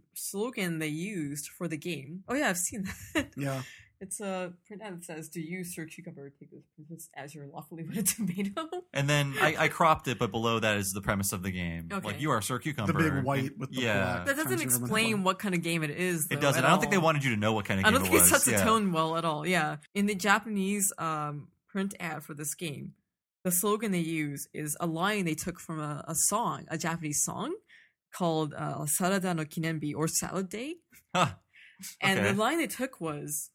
S6: slogan they used for the game. Oh yeah, I've seen that.
S5: Yeah.
S6: It's a print ad that says, "Do you, Sir Cucumber, take this princess as your lawfully wedded tomato?"
S3: And then I cropped it, but below that is the premise of the game.
S6: Okay.
S3: Like, you are Sir Cucumber.
S5: The big white with the
S3: Yeah.
S5: black.
S6: That doesn't
S5: transfer around the
S6: explain
S5: headline.
S6: what kind of game it is.
S3: It
S6: though,
S3: doesn't.
S6: at
S3: I don't think they
S6: all.
S3: wanted you to know what kind of
S6: I
S3: game
S6: don't
S3: it
S6: think
S3: was.
S6: it sets the
S3: Yeah.
S6: tone well at all. Yeah. In the Japanese print ad for this game, the slogan they use is a line they took from a song, a Japanese song called Sarada no Kinenbi, or Salad Day.
S3: Huh.
S6: And
S3: Okay.
S6: the line they took was,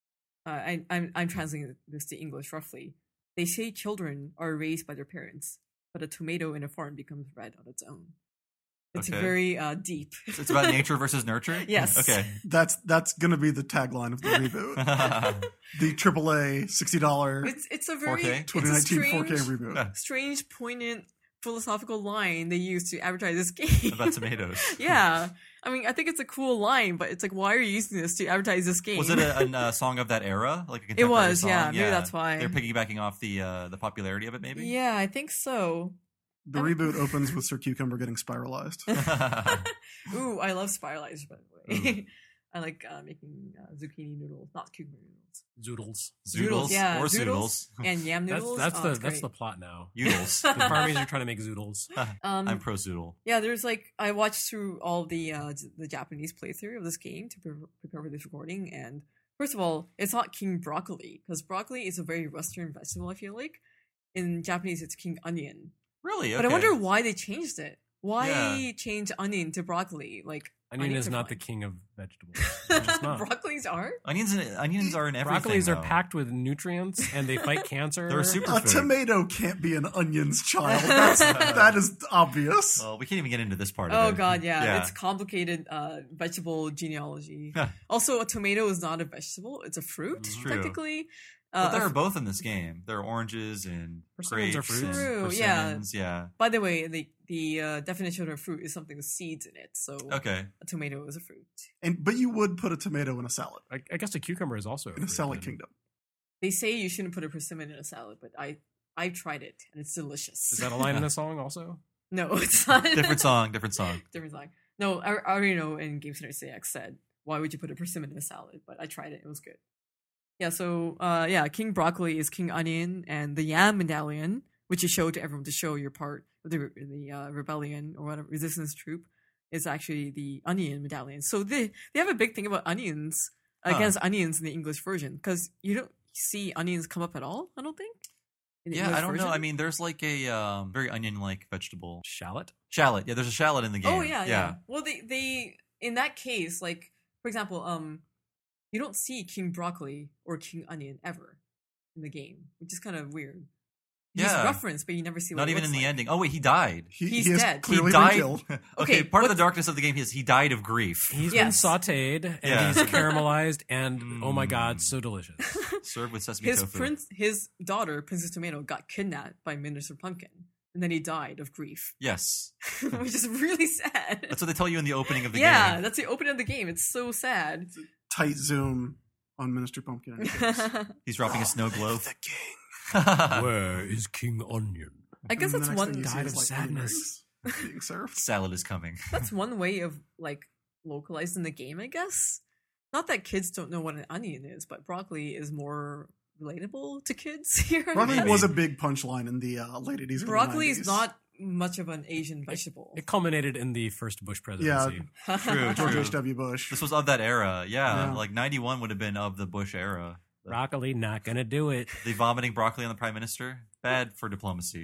S6: I'm translating this to English roughly. They say children are raised by their parents, but a tomato in a farm becomes red on its own. It's
S3: Okay.
S6: very deep.
S3: It's about nature versus nurture?
S6: Yes.
S3: Okay.
S5: That's gonna be the tagline of the reboot. The AAA $60
S6: It's a very
S3: 4K?
S6: it's a
S5: 2019
S6: strange,
S5: 4K reboot.
S6: strange, poignant philosophical line they use to advertise this game.
S3: About tomatoes.
S6: Yeah. I mean, I think it's a cool line, but it's like, why are you using this to advertise this game?
S3: Was it a song of that era? Like a
S6: It
S3: contemporary
S6: was,
S3: song?
S6: yeah. Maybe that's why.
S3: They're piggybacking off the popularity of it, maybe?
S6: Yeah, I think so.
S5: The reboot opens with Sir Cucumber getting spiralized.
S6: Ooh, I love spiralized, by the way. I like making zucchini noodles, not cucumber noodles.
S4: Zoodles.
S3: Zoodles
S6: yeah,
S3: or
S6: zoodles
S3: zoodles.
S6: and yam
S4: That's
S6: noodles.
S4: that's
S6: Oh,
S4: the
S6: it's
S4: that's the
S6: great.
S4: plot now.
S3: Yoodles.
S4: The farmies are trying to make zoodles.
S3: I'm pro zoodle.
S6: Yeah, there's like I watched through all the Japanese playthrough of this game to prepare for this recording, and first of all, it's not King Broccoli because broccoli is a very Western vegetable. I feel like in Japanese it's King Onion,
S3: Really? Okay.
S6: but I wonder why they changed it. Why
S3: Yeah.
S6: change onion to broccoli? Like
S4: Onion is
S6: are
S4: not the
S6: fine.
S4: king of vegetables. It's just not.
S6: Broccolis are.
S3: Onions are in everything.
S4: Broccolis are
S3: though.
S4: packed with nutrients and they fight cancer.
S3: They're a
S5: A
S3: superfood.
S5: tomato can't be an onion's child. That is obvious.
S3: Well, we can't even get into this part of
S6: Oh
S3: it.
S6: god, yeah. It's complicated vegetable genealogy. Also, a tomato is not a vegetable; it's a fruit,
S3: It's true.
S6: technically.
S3: But there are both in this game. There are oranges and
S4: Persimmons are
S3: grapes
S4: fruits.
S3: and
S6: True,
S3: persimmons. Yeah.
S6: By the way, the definition of fruit is something with seeds in it. So
S3: Okay.
S6: a tomato is a fruit.
S5: But you would put a tomato in a salad
S4: I guess a cucumber is also
S5: in a
S4: fruit,
S5: salad
S4: then.
S5: kingdom.
S6: They say you shouldn't put a persimmon in a salad, but I've tried it and it's delicious.
S4: Is that a line in a song also?
S6: No, it's not.
S3: Different song. Different song.
S6: Different song. No, I already know in Game Center CX said, why would you put a persimmon in a salad? But I tried it. It was good. Yeah, so, King Broccoli is King Onion, and the Yam Medallion, which you show to everyone to show your part of the rebellion or whatever, resistance troop, is actually the Onion Medallion. So they have a big thing about onions, against onions in the English version, because you don't see onions come up at all, I don't think. in the
S3: Yeah,
S6: English
S3: I don't know.
S6: version.
S3: I mean, there's like a very onion-like vegetable.
S4: Shallot?
S3: Shallot. Yeah, there's a shallot in the game.
S6: Oh yeah. Well, they in that case, like for example, you don't see King Broccoli or King Onion ever in the game, which is kind of weird. He's
S3: Yeah.
S6: referenced, but you never see. What
S3: Not
S6: he
S3: even in
S6: looks
S3: the
S6: like.
S3: ending. Oh wait, he died.
S6: He's
S5: he is
S6: dead.
S3: He
S5: clearly
S3: died.
S5: been killed.
S3: Okay,
S6: Okay,
S3: part of
S6: what-
S3: the darkness of the game is he died of grief.
S4: He's
S6: Yes.
S4: been sauteed and
S3: Yeah.
S4: he's caramelized and oh my god, so delicious.
S3: Served with sesame tofu.
S6: His daughter, Princess Tomato, got kidnapped by Minister Pumpkin, and then he died of grief,
S3: Yes,
S6: which is really sad.
S3: that's what they tell you in the opening of the
S6: Yeah,
S3: game.
S6: that's the opening of the game. It's so sad.
S5: Tight zoom on Minister Pumpkin. and his face.
S3: He's dropping a snow globe.
S5: The king.
S4: Where is King Onion?
S6: I guess
S5: And
S6: that's
S5: the next
S6: one.
S5: thing you see
S4: died
S5: is,
S4: of
S5: like,
S4: sadness.
S5: onion rings being served.
S3: Salad is coming.
S6: That's one way of like localizing the game, I guess. Not that kids don't know what an onion is, but broccoli is more relatable to kids here. I
S5: Broccoli
S6: guess.
S5: was a big punchline in the late 80s. early
S6: Broccoli
S5: 90s.
S6: is not much of an Asian vegetable.
S4: It culminated in the first Bush presidency.
S3: True,
S5: George
S3: true.
S5: H.W. Bush.
S3: This was of that era. Yeah,
S5: Yeah.
S3: like 91 would have been of the Bush era.
S4: Broccoli not gonna do it.
S3: The vomiting broccoli on the prime minister. Bad for diplomacy.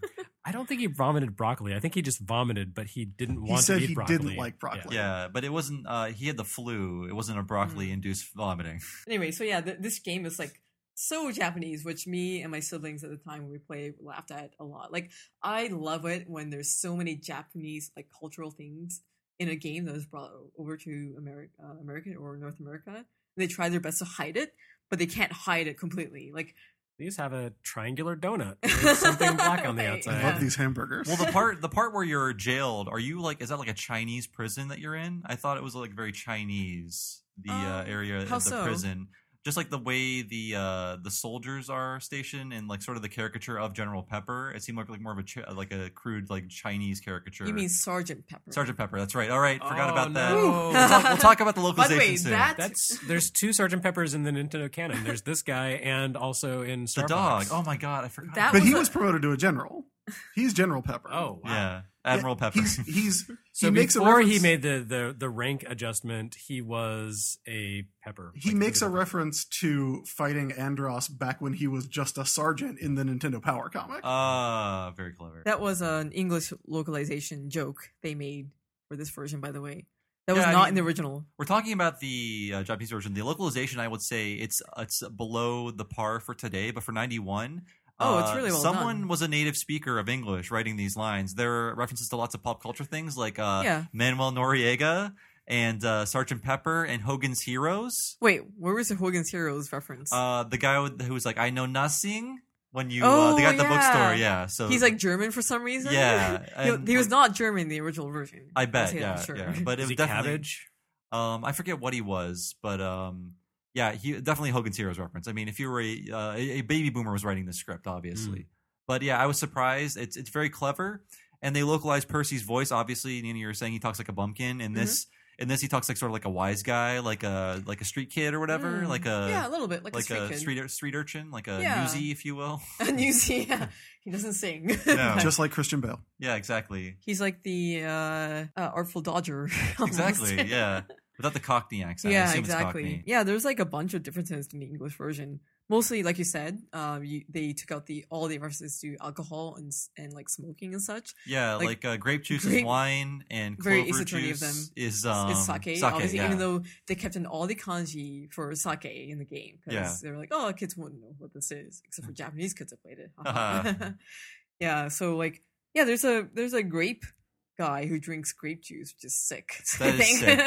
S4: I don't think he vomited broccoli. I think he just vomited, but he didn't
S5: He
S4: want
S5: said
S4: to eat
S5: he
S4: broccoli.
S5: didn't like broccoli.
S3: Yeah, but it wasn't. He had the flu. It wasn't a broccoli-induced vomiting.
S6: Anyway, so yeah, this game is like so Japanese, which me and my siblings at the time when we played laughed at a lot. Like I love it when there's so many Japanese like cultural things in a game that was brought over to America or North America. And they try their best to hide it, but they can't hide it completely. Like
S4: These have a triangular donut with something black on the
S6: Right.
S5: I
S4: outside.
S5: love these hamburgers.
S3: Well, the part where you're jailed, are you like? Is that like a Chinese prison that you're in? I thought it was like very Chinese. The area
S6: how
S3: of the
S6: so?
S3: prison, just like the way the soldiers are stationed, and like sort of the caricature of General Pepper. It seemed like more of like a crude like Chinese caricature.
S6: you mean Sergeant Pepper?
S3: Sergeant Pepper? That's right. All right, forgot
S4: Oh,
S3: about that.
S4: no.
S3: We'll talk about the
S6: By the way,
S3: localization soon.
S4: There's two Sergeant Peppers in the Nintendo canon. There's this guy and also in Star
S3: the dog.
S4: Fox.
S3: Oh my god, I forgot.
S6: That
S5: but he
S6: a-
S5: was promoted to a general. He's General Pepper.
S4: Oh, wow.
S3: Yeah, Admiral Pepper.
S5: He's
S4: So
S5: he makes a
S4: before he
S5: reference-
S4: made the rank adjustment, he was a pepper.
S5: He
S4: Like,
S5: makes a
S4: pepper.
S5: reference to fighting Andros back when he was just a sergeant in the Nintendo Power comic.
S3: Very clever.
S6: That was an English localization joke they made for this version, by the way. That was
S3: Yeah, I
S6: not
S3: mean-
S6: in the original.
S3: We're talking about the Japanese version. The localization, I would say, it's below the par for today, but for 91.
S6: Oh, it's really well
S3: someone
S6: done.
S3: was a native speaker of English writing these lines. There are references to lots of pop culture things like
S6: Yeah.
S3: Manuel Noriega and Sergeant Pepper and Hogan's Heroes.
S6: Wait, where was the Hogan's Heroes reference?
S3: The guy who was like, I know nothing. When you,
S6: Oh,
S3: the guy at the
S6: yeah.
S3: bookstore, yeah. So
S6: He's like German for some reason.
S3: Yeah,
S6: he
S3: and,
S6: was
S3: like-
S6: not German in the original version.
S3: I
S6: I'll
S3: bet,
S6: say
S3: yeah,
S6: that for sure.
S3: yeah. But it
S4: Is
S3: was
S4: he
S3: definitely
S4: cabbage?
S3: I forget what he was, but yeah, he definitely Hogan's Heroes reference. I mean, if you were a baby boomer was writing the script, obviously. But yeah, I was surprised. It's very clever, and they localized Percy's voice. Obviously, Nina, you were saying he talks like a bumpkin. In this, he talks like sort of like a wise guy, like a street kid or whatever, like a
S6: yeah, a little bit like a street kid.
S3: street urchin, like a
S6: Yeah.
S3: newsie, if you will.
S6: A newsie. Yeah. He doesn't sing.
S3: No.
S5: Just like Christian Bale.
S3: Yeah, exactly,
S6: He's like the Artful Dodger. almost.
S3: exactly. Yeah, without the Cockney accent. I
S6: Yeah,
S3: assume it's
S6: exactly.
S3: Cockney.
S6: Yeah, there's like a bunch of differences in the English version. Mostly, like you said, they took out all the references to alcohol and like smoking and such.
S3: Yeah,
S6: Like,
S3: like grape juice is
S6: grape-
S3: wine, and
S6: very
S3: clover
S6: esoteric of
S3: juice
S6: them
S3: is
S6: It's sake, obviously,
S3: yeah.
S6: even though they kept in all the kanji for sake in the game. Because
S3: Yeah.
S6: they were like, oh, kids wouldn't know what this is, except for Japanese kids that played it. Yeah, so like, yeah, there's a grape guy who drinks grape juice, which is sick.
S3: That
S6: I
S3: is
S6: think.
S3: sick.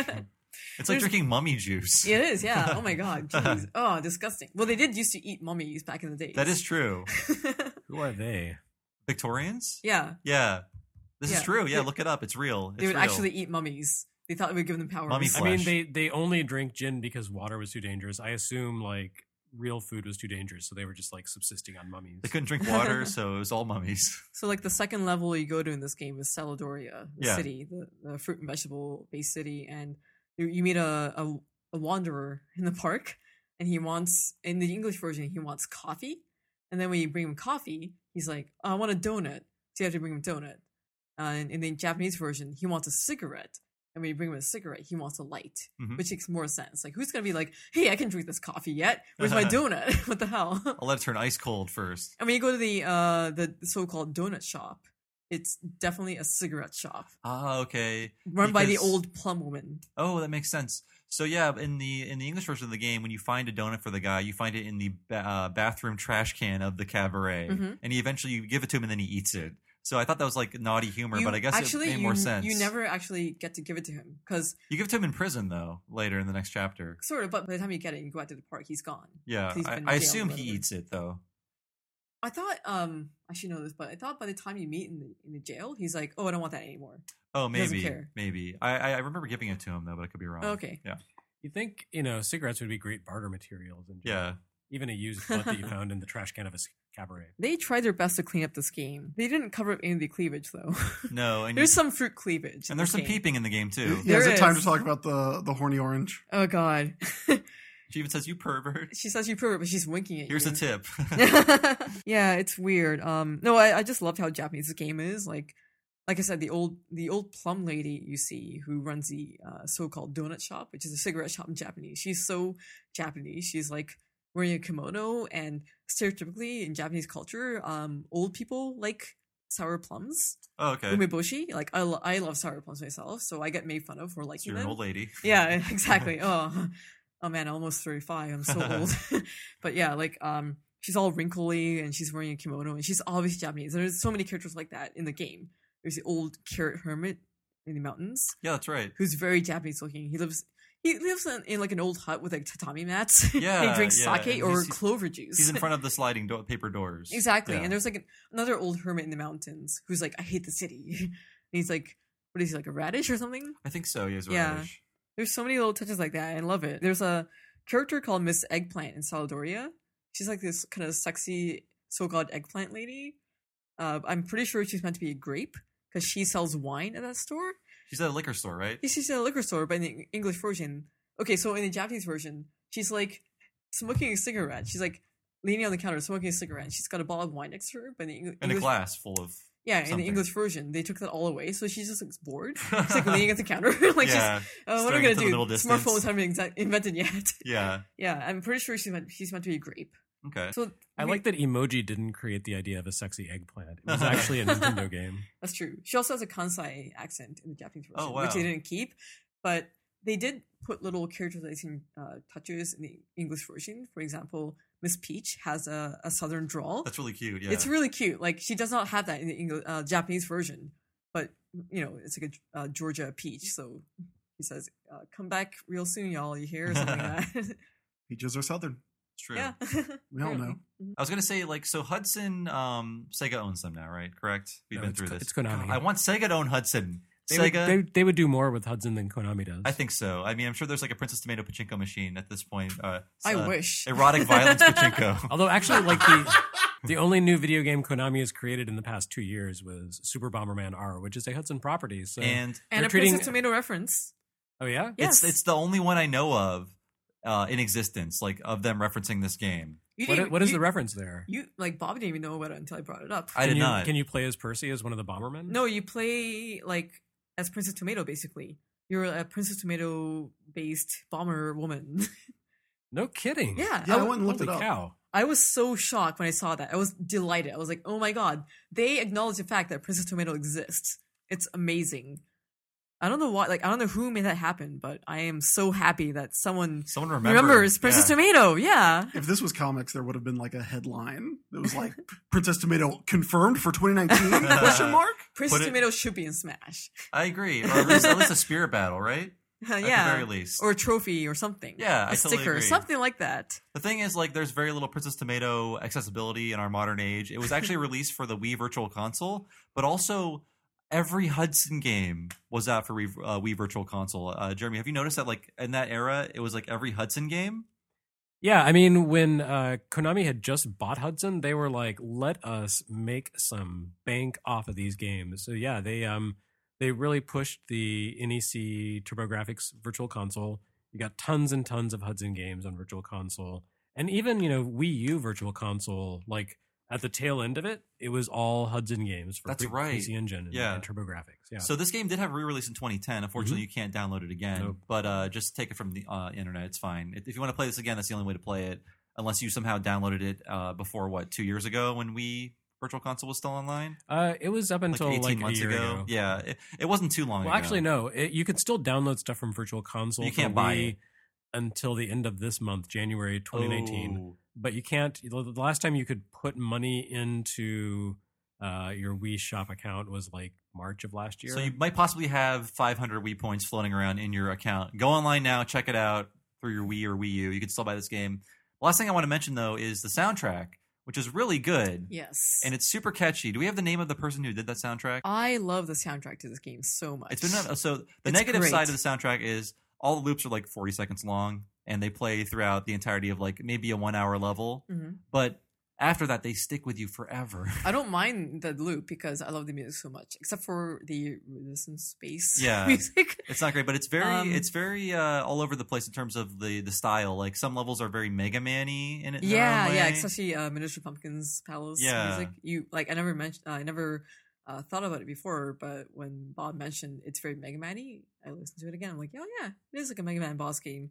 S3: It's like drinking mummy juice.
S6: It is, yeah. Oh my god, jeez. Oh, disgusting. Well, they did used to eat mummies back in the day.
S3: That is true.
S4: Who are they?
S3: Victorians?
S6: Yeah.
S3: Yeah. This is
S6: Yeah.
S3: true. Yeah, look it up. It's real. It's
S6: They would
S3: real.
S6: actually eat mummies. They thought it would give them powers.
S3: Mummy
S4: I mean,
S3: flesh.
S4: they only drink gin because water was too dangerous. I assume like real food was too dangerous, so they were just like subsisting on mummies.
S3: They couldn't drink water, so it was all mummies.
S6: So, like, the second level you go to in this game is Saladoria, the
S3: Yeah.
S6: city, the fruit and vegetable based city, and you meet a wanderer in the park, and he wants, in the English version, he wants coffee, and then when you bring him coffee, he's like, I want a donut, so you have to bring him a donut. And in the Japanese version, he wants a cigarette. And when you bring him a cigarette, he wants a light,
S3: Mhm.
S6: which makes more sense. Like, who's going to be like, hey, I can drink this coffee yet? Where's my donut? What the hell?
S3: I'll let it turn ice cold first.
S6: I mean, you go to the so-called donut shop. It's definitely a cigarette shop
S3: Ah, okay.
S6: run by the
S3: Because-
S6: old plum woman.
S3: Oh, that makes sense. So yeah, in the English version of the game, when you find a donut for the guy, you find it in the bathroom trash can of the cabaret,
S6: Mhm.
S3: and you give it to him, and then he eats it. So I thought that was like naughty humor, but I guess
S6: actually,
S3: it made more sense.
S6: You never actually get to give it to him because
S3: You give it to him in prison though, later in the next chapter.
S6: sort of. But by the time you get it, and you go out to the park, he's gone.
S3: Yeah,
S6: 'Cause he's been in
S3: I
S6: jail
S3: assume
S6: or
S3: he
S6: whatever.
S3: eats it though.
S6: I thought I should know this, but I thought by the time you meet in the jail, he's like, oh, I don't want that anymore.
S3: Oh,
S6: He doesn't
S3: maybe,
S6: care.
S3: maybe. I remember giving it to him though, but I could be wrong.
S6: Okay.
S3: Yeah.
S4: You think cigarettes would be great barter materials, and
S3: Yeah.
S4: even a used butt that you found in the trash can of a cabaret.
S6: They tried their best to clean up this game. They didn't cover up any of the cleavage though.
S3: No, and
S6: There's some fruit cleavage. in
S3: and there's
S6: this
S3: some
S6: game.
S3: peeping in the game too.
S5: Yeah, is
S6: There
S5: it time
S6: is.
S5: to talk about the horny orange?
S6: Oh god.
S3: She even says, "You pervert."
S6: She says you pervert, but she's winking at
S3: Here's
S6: you.
S3: a tip.
S6: Yeah, it's weird. No, I just loved how Japanese this game is. Like I said, the old plum lady you see who runs the so-called donut shop, which is a cigarette shop in Japanese. She's so Japanese. She's like wearing a kimono, and stereotypically in Japanese culture, old people like sour plums.
S3: Oh, okay.
S6: Umeboshi. Like I love sour plums myself, so I get made fun of for
S3: So
S6: liking
S3: you're an
S6: them.
S3: old lady.
S6: Yeah, exactly. Oh man, almost 35. I'm so old. But yeah, like she's all wrinkly and she's wearing a kimono and she's obviously Japanese. There's so many characters like that in the game. There's the old carrot hermit in the mountains
S3: Yeah, that's right.
S6: who's very Japanese looking. He lives in like an old hut with like tatami mats.
S3: Yeah,
S6: and he drinks
S3: yeah,
S6: sake
S3: and
S6: or
S3: he's-
S6: clover juice.
S3: He's in front of the sliding paper doors.
S6: Exactly.
S3: Yeah.
S6: And there's like another old hermit in the mountains who's like, I hate the city. And he's like, what is he, like a radish or something?
S3: I think so. He has a
S6: Yeah.
S3: radish.
S6: There's so many little touches like that. I love it. There's a character called Miss Eggplant in Saladoria. She's like this kind of sexy so-called eggplant lady. I'm pretty sure she's meant to be a grape because she sells wine at that store.
S3: She's at a liquor store, right?
S6: She's at a liquor store, but in the English version, okay, so in the Japanese version, she's like smoking a cigarette. She's like leaning on the counter smoking a cigarette. And she's got a bottle of wine next to her, but in the
S3: And
S6: English
S3: a glass full of.
S6: yeah, in
S3: something.
S6: the English version, they took that all away, so she's just like bored. She's like leaning at the counter, like
S3: Yeah,
S6: she's, what are
S3: staring
S6: we
S3: into the
S6: gonna
S3: middle
S6: do?
S3: distance.
S6: Smartphones haven't been invented yet.
S3: Yeah.
S6: Yeah, I'm pretty sure she's meant to be a grape.
S3: Okay.
S6: So
S4: I like that Emoji didn't create the idea of a sexy eggplant. It was actually a Nintendo game.
S6: that's true. She also has a Kansai accent in the Japanese version,
S3: Oh, wow.
S6: which they didn't keep, but they did put little characterization touches in the English version. For example, Miss Peach has a southern drawl.
S3: That's really cute. Yeah.
S6: It's really cute. Like she does not have that in the English, Japanese version, but it's like a Georgia peach. So he says, "Come back real soon, y'all. You hear?" Or something like that.
S5: Peaches are southern.
S3: It's true.
S6: Yeah,
S5: We all know.
S3: I was gonna say, like, so Hudson, Sega owns them now, right? Correct. We've
S4: No,
S3: been
S4: it's
S3: through
S4: Ko-
S3: this.
S4: it's Konami.
S3: God, I want Sega to own Hudson.
S4: They
S3: Sega.
S4: would, they would do more with Hudson than Konami does.
S3: I think so. I mean, I'm sure there's like a Princess Tomato pachinko machine at this point.
S6: I wish.
S3: Erotic violence pachinko.
S4: Although actually, like the only new video game Konami has created in the past 2 years was Super Bomberman R, which is a Hudson property. So
S3: And
S6: And
S4: they're
S6: a
S4: treating-
S6: Princess Tomato reference.
S4: oh yeah,
S6: Yes.
S3: it's the only one I know of in existence, like of them referencing this game.
S4: What is the reference there?
S6: You like Bobby didn't even know about it until I brought it up.
S3: I did not.
S4: Can you play as Percy as one of the Bombermen?
S6: No, you play like as Princess Tomato. Basically, you're a Princess Tomato based bomber woman.
S4: No kidding.
S6: Yeah,
S5: Yeah, I went and looked
S4: Holy
S5: it up.
S4: cow.
S6: I was so shocked when I saw that. I was delighted. I was like, oh my god, they acknowledge the fact that Princess Tomato exists. It's amazing. I don't know why, like, I don't know who made that happen, but I am so happy that someone remembers Princess
S3: Yeah.
S6: Tomato. Yeah.
S5: If this was comics, there would have been like a headline that was like Princess Tomato confirmed for 2019? Question mark?
S6: Princess
S3: Put it-
S6: Tomato should be in Smash.
S3: I agree. Or at least a spirit battle, right? At
S6: yeah,
S3: the very least.
S6: or a trophy or something.
S3: Yeah,
S6: a
S3: I totally
S6: sticker,
S3: agree.
S6: something like that.
S3: The thing is, like, there's very little Princess Tomato accessibility in our modern age. It was actually released for the Wii Virtual Console, but also every Hudson game was out for Wii Virtual Console. Jeremy, have you noticed that, like, in that era, it was like every Hudson game?
S4: Yeah, I mean, when Konami had just bought Hudson, they were like, "Let us make some bank off of these games." So yeah, they really pushed the NEC TurboGrafx Virtual Console. You got tons and tons of Hudson games on Virtual Console, and even Wii U Virtual Console. Like at the tail end of it, it was all Hudson games for
S3: That's right.
S4: PC Engine and,
S3: Yeah.
S4: and TurboGrafx. Yeah.
S3: So this game did have a re-release in 2010. Unfortunately, you can't download it again.
S4: Nope.
S3: But just take it from the internet. It's fine. If you want to play this again, that's the only way to play it. Unless you somehow downloaded it before 2 years ago when Wii Virtual Console was still online.
S4: It was up until
S3: 18
S4: a
S3: months
S4: year
S3: ago. Yeah, it wasn't too long ago.
S4: Well, actually, no. You can still download stuff from Virtual Console.
S3: You can't
S4: for
S3: buy
S4: Wii
S3: it
S4: until the end of this month, January 2019.
S3: Oh.
S4: But you can't. The last time you could put money into your Wii Shop account was like March of last year.
S3: So you might possibly have 500 Wii points floating around in your account. Go online now, check it out through your Wii or Wii U. You can still buy this game. The last thing I want to mention, though, is the soundtrack, which is really good.
S6: Yes.
S3: And it's super catchy. Do we have the name of the person who did that soundtrack?
S6: I love the soundtrack to this game so much.
S3: It's been so the
S6: It's
S3: negative
S6: great.
S3: side of the soundtrack is all the loops are like 40 seconds long, and they play throughout the entirety of like maybe a 1 hour level.
S6: Mhm.
S3: But after that, they stick with you forever.
S6: I don't mind the loop because I love the music so much, except for the Resistance Space
S3: Yeah.
S6: music.
S3: It's not great, but it's very all over the place in terms of the style. Like some levels are very Mega Man-y in it. in their own
S6: Yeah,
S3: way.
S6: especially Miniature Pumpkins Palace
S3: Yeah.
S6: music. I never thought about it before, but when Bob mentioned it's very Mega Man-y, I listened to it again. I'm like, oh yeah, it is like a Mega Man boss game.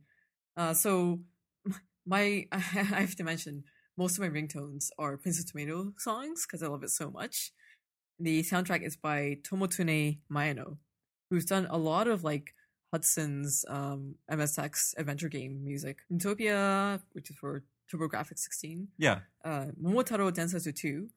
S6: So I have to mention, most of my ringtones are Princess Tomato songs because I love it so much. The soundtrack is by Tomotune Maeno, who's done a lot of like Hudson's MSX adventure game music. Utopia, which is for TurboGrafx 16.
S3: Yeah.
S6: Momotaro Densetsu 2.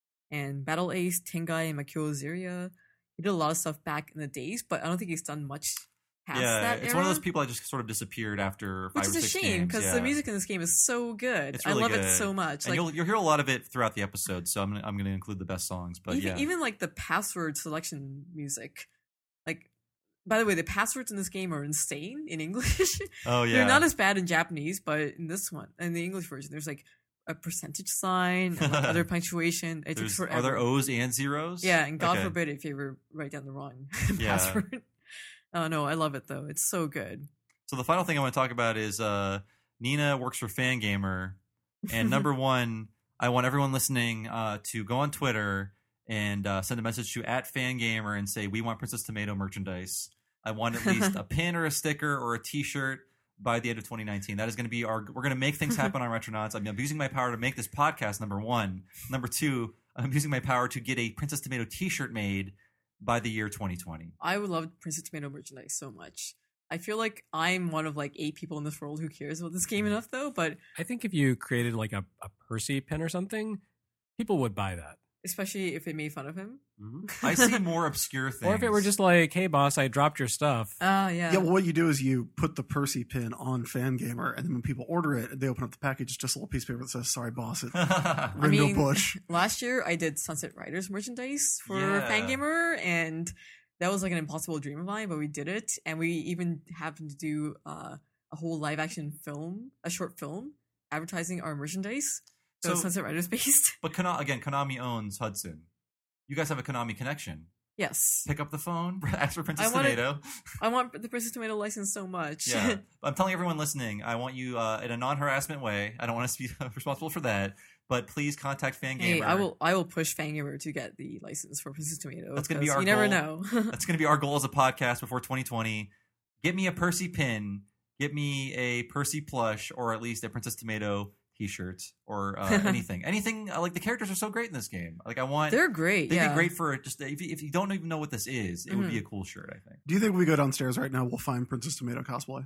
S6: And Battle Ace, Tengai, and Makyo Zeria. He did a lot of stuff back in the days, but I don't think he's done much past
S3: Yeah,
S6: that
S3: it's
S6: era.
S3: one of those people that just sort of disappeared after 5
S6: Which
S3: or
S6: is a
S3: 6
S6: shame
S3: games.
S6: because the music in this game is so good.
S3: It's really
S6: I love
S3: good.
S6: it so much.
S3: And
S6: Like
S3: you'll hear a lot of it throughout the episode, so I'm gonna include the best songs. But
S6: even like the password selection music. Like, by the way, the passwords in this game are insane in English.
S3: oh yeah,
S6: They're not as bad in Japanese, but in this one, in the English version, there's like a percentage sign and like other punctuation. It takes forever.
S3: Are there O's and zeros?
S6: Yeah, and God
S3: Okay.
S6: forbid if you ever write down the wrong
S3: Yeah.
S6: password. Oh no, I love it though. It's so good.
S3: So the final thing I want to talk about is Nina works for Fangamer, and number one, I want everyone listening to go on Twitter and send a message to @Fangamer and say we want Princess Tomato merchandise. I want at least a pin or a sticker or a T-shirt by the end of 2019. That is going to be we're going to make things happen on Retronauts. I'm using my power to make this podcast, number one. Number two, I'm using my power to get a Princess Tomato T-shirt made by the year 2020.
S6: I would love Princess Tomato merchandise so much. I feel like I'm one of like 8 people in this world who cares about this game enough though, but
S4: I think if you created like a Percy pin or something, people would buy that.
S6: especially if it made fun of him.
S3: I see more obscure things.
S4: Or if it were just like, "Hey, boss, I dropped your stuff."
S6: Yeah.
S5: Yeah, well, what you do is you put the Percy pin on Fangamer, and then when people order it, they open up the package, it's just a little piece of paper that says, "Sorry, boss, it Rindle Bush."
S6: Last year I did Sunset Riders merchandise for
S3: Yeah.
S6: Fangamer, and that was like an impossible dream of mine, but we did it, and we even happened to do a whole live action film, a short film, advertising our merchandise. So
S3: So-
S6: Sunset Riders based.
S3: But Konami owns Hudson. You guys have a Konami connection.
S6: Yes,
S3: Pick up the phone, ask for Princess
S6: I wanted-
S3: Tomato.
S6: I want the Princess Tomato license so much.
S3: Yeah, I'm telling everyone listening, I want you in a non-harassment way. I don't want us to be responsible for that, but please contact Fangamer.
S6: Hey, I will push Fangamer to get the license for Princess Tomato.
S3: That's gonna be
S6: 'cause
S3: our
S6: you never
S3: goal.
S6: know.
S3: That's going to be our goal as a podcast before 2020. Get me a Percy pin, get me a Percy plush, or at least a Princess Tomato T-shirt, or anything. Like the characters are so great in this game. Like I want.
S6: They're great.
S3: They'd
S6: Yeah.
S3: be great for just if you don't even know what this is, it would be a cool shirt. I think.
S5: Do you think we go downstairs right now, we'll find Princess Tomato cosplay?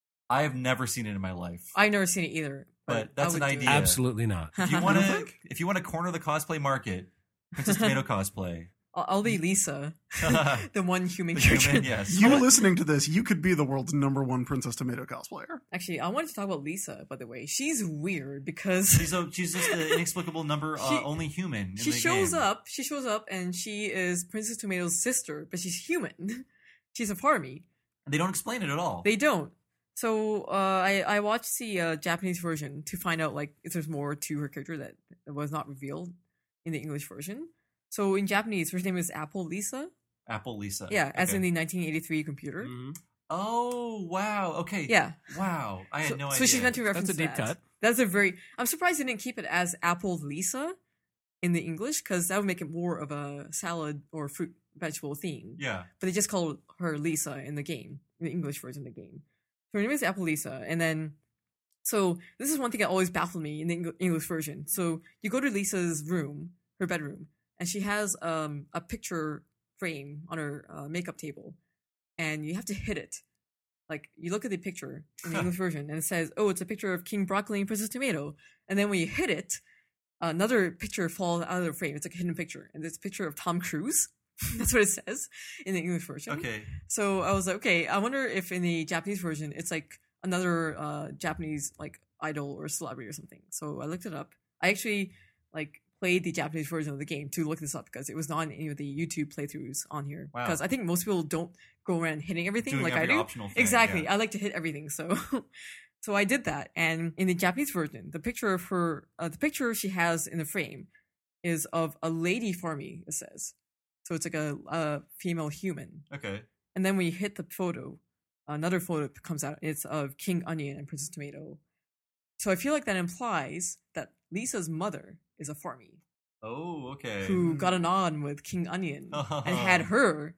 S3: I have never seen it in my life.
S6: I've never seen it either.
S3: But
S6: I
S3: that's
S6: would
S3: an
S6: do it.
S3: idea.
S4: Absolutely not.
S3: If you want to corner the cosplay market, Princess Tomato cosplay.
S6: I'll be Lisa, the one human
S3: The
S6: character.
S3: human, yes.
S5: You listening to this, you could be the world's #1 Princess Tomato cosplayer.
S6: Actually, I wanted to talk about Lisa, by the way. She's weird because
S3: She's just an inexplicable number, only human. In
S6: she
S3: the
S6: shows
S3: game.
S6: up. She shows up, and she is Princess Tomato's sister, but she's human. She's a Farmy.
S3: They don't explain it at all.
S6: They don't. So I watched the Japanese version to find out like if there's more to her character that was not revealed in the English version. So in Japanese, her name is Apple Lisa.
S3: Apple Lisa.
S6: Yeah, as
S3: Okay.
S6: in the 1983 computer.
S4: Mhm.
S3: Oh wow. Okay.
S6: Yeah.
S3: Wow. I had no idea.
S6: So she's meant to reference
S4: That's a deep
S6: that.
S4: cut.
S6: That's a very. I'm surprised they didn't keep it as Apple Lisa in the English because that would make it more of a salad or fruit vegetable theme.
S3: Yeah.
S6: But they just called her Lisa in the game, in the English version of the game. So her name is Apple Lisa, and then. So this is one thing that always baffled me in the English version. So you go to Lisa's room, her bedroom, and she has a picture frame on her makeup table, and you have to hit it. Like you look at the picture in the English version, and it says, "Oh, it's a picture of King Broccoli and Princess Tomato." And then when you hit it, another picture falls out of the frame. It's like a hidden picture, and it's a picture of Tom Cruise. That's what it says in the English version.
S3: Okay.
S6: So I was like, okay, I wonder if in the Japanese version it's like another Japanese like idol or celebrity or something. So I looked it up. I actually like played the Japanese version of the game to look this up because it was not in any of the YouTube playthroughs on here.
S3: Wow.
S6: Because I think most people don't go around hitting everything
S3: Doing
S6: like
S3: every
S6: I do.
S3: optional thing,
S6: Exactly.
S3: yeah.
S6: I like to hit everything. So so I did that. And in the Japanese version, the picture of her, the picture she has in the frame is of a lady Farmy, it says. So it's like a female human.
S3: Okay.
S6: And then when you hit the photo, another photo comes out. It's of King Onion and Princess Tomato. So I feel like that implies that Lisa's mother is a Farmy
S3: Oh, okay.
S6: who got an on with King Onion and had her.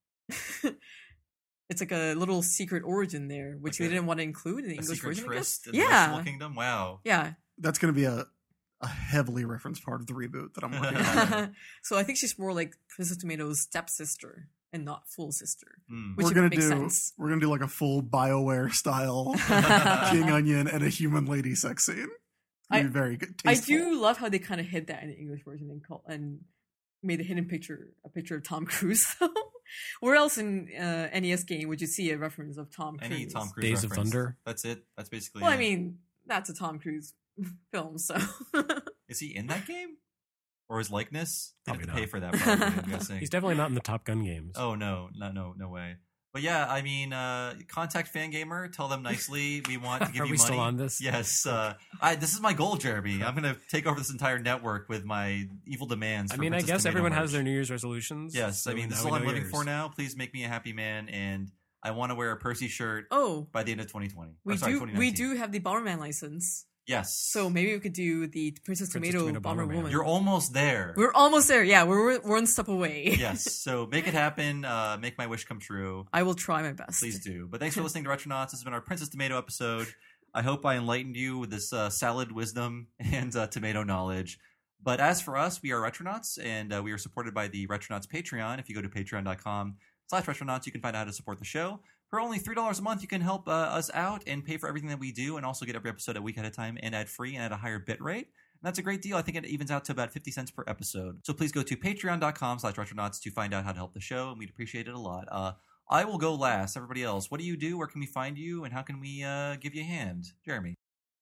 S6: It's like a little secret origin there, which
S3: Like
S6: they didn't want to include in the
S3: a
S6: English
S3: secret
S6: version. I guess.
S3: tryst in the
S6: Yeah,
S3: Vegetable Kingdom? Wow.
S6: yeah.
S5: That's going to be a heavily referenced part of the reboot that I'm working on.
S6: So I think she's more like Princess Tomato's stepsister and not full sister,
S3: Hmm.
S6: which
S5: We're gonna
S6: makes
S5: do
S6: sense.
S5: we're gonna do like a full BioWare style King Onion and a human lady sex scene. It'd be very good.
S6: I
S5: Tasteful.
S6: do love how they kind of hid that in the English version and made the hidden picture a picture of Tom Cruise. Where else in NES game would you see a reference of Tom Cruise?
S3: Any Tom Cruise
S4: Days of
S3: reference.
S4: Thunder.
S3: That's it. That's basically
S6: Well, I
S3: it.
S6: mean, that's a Tom Cruise film, so
S3: Is he in that game? Or his likeness? They have
S4: Probably
S3: to pay
S4: not.
S3: for that, probably, I'm guessing.
S4: He's definitely not in the Top Gun games.
S3: Oh, no way. But yeah, I mean, contact Fangamer, tell them nicely we want to give
S4: Are
S3: you
S4: we
S3: money.
S4: still on this?
S3: Yes. This is my goal, Jeremy. I'm going to take over this entire network with my evil demands.
S4: I
S3: for
S4: mean, I
S3: Princess
S4: guess
S3: Tomato
S4: everyone
S3: merch.
S4: has their New Year's resolutions.
S3: Yes,
S4: so
S3: I mean, this
S4: now
S3: is
S4: we
S3: all I'm
S4: know
S3: living
S4: yours.
S3: for now. Please make me a happy man, and I want to wear a Percy shirt
S6: oh,
S3: by the end of 2020.
S6: we
S3: 2019.
S6: do have the Bomberman license,
S3: Yes.
S6: so maybe we could do the Princess Tomato,
S4: Tomato
S6: Bomber
S4: Bomberman.
S6: Woman.
S3: You're almost there.
S6: We're almost there. Yeah, we're one step away.
S3: Yes. So make it happen. Make my wish come true.
S6: I will try my best.
S3: Please do. But thanks for listening to Retronauts. This has been our Princess Tomato episode. I hope I enlightened you with this salad wisdom and tomato knowledge. But as for us, we are Retronauts, and we are supported by the Retronauts Patreon. If you go to patreon.com/Retronauts, you can find out how to support the show. For only $3 a month, you can help us out and pay for everything that we do, and also get every episode a week at a time and ad-free and at a higher bit rate. And that's a great deal. I think it evens out to about 50 cents per episode. So please go to patreon.com/Retronauts to find out how to help the show, and we'd appreciate it a lot. I will go last. Everybody else, what do you do? Where can we find you? And how can we give you a hand? Jeremy.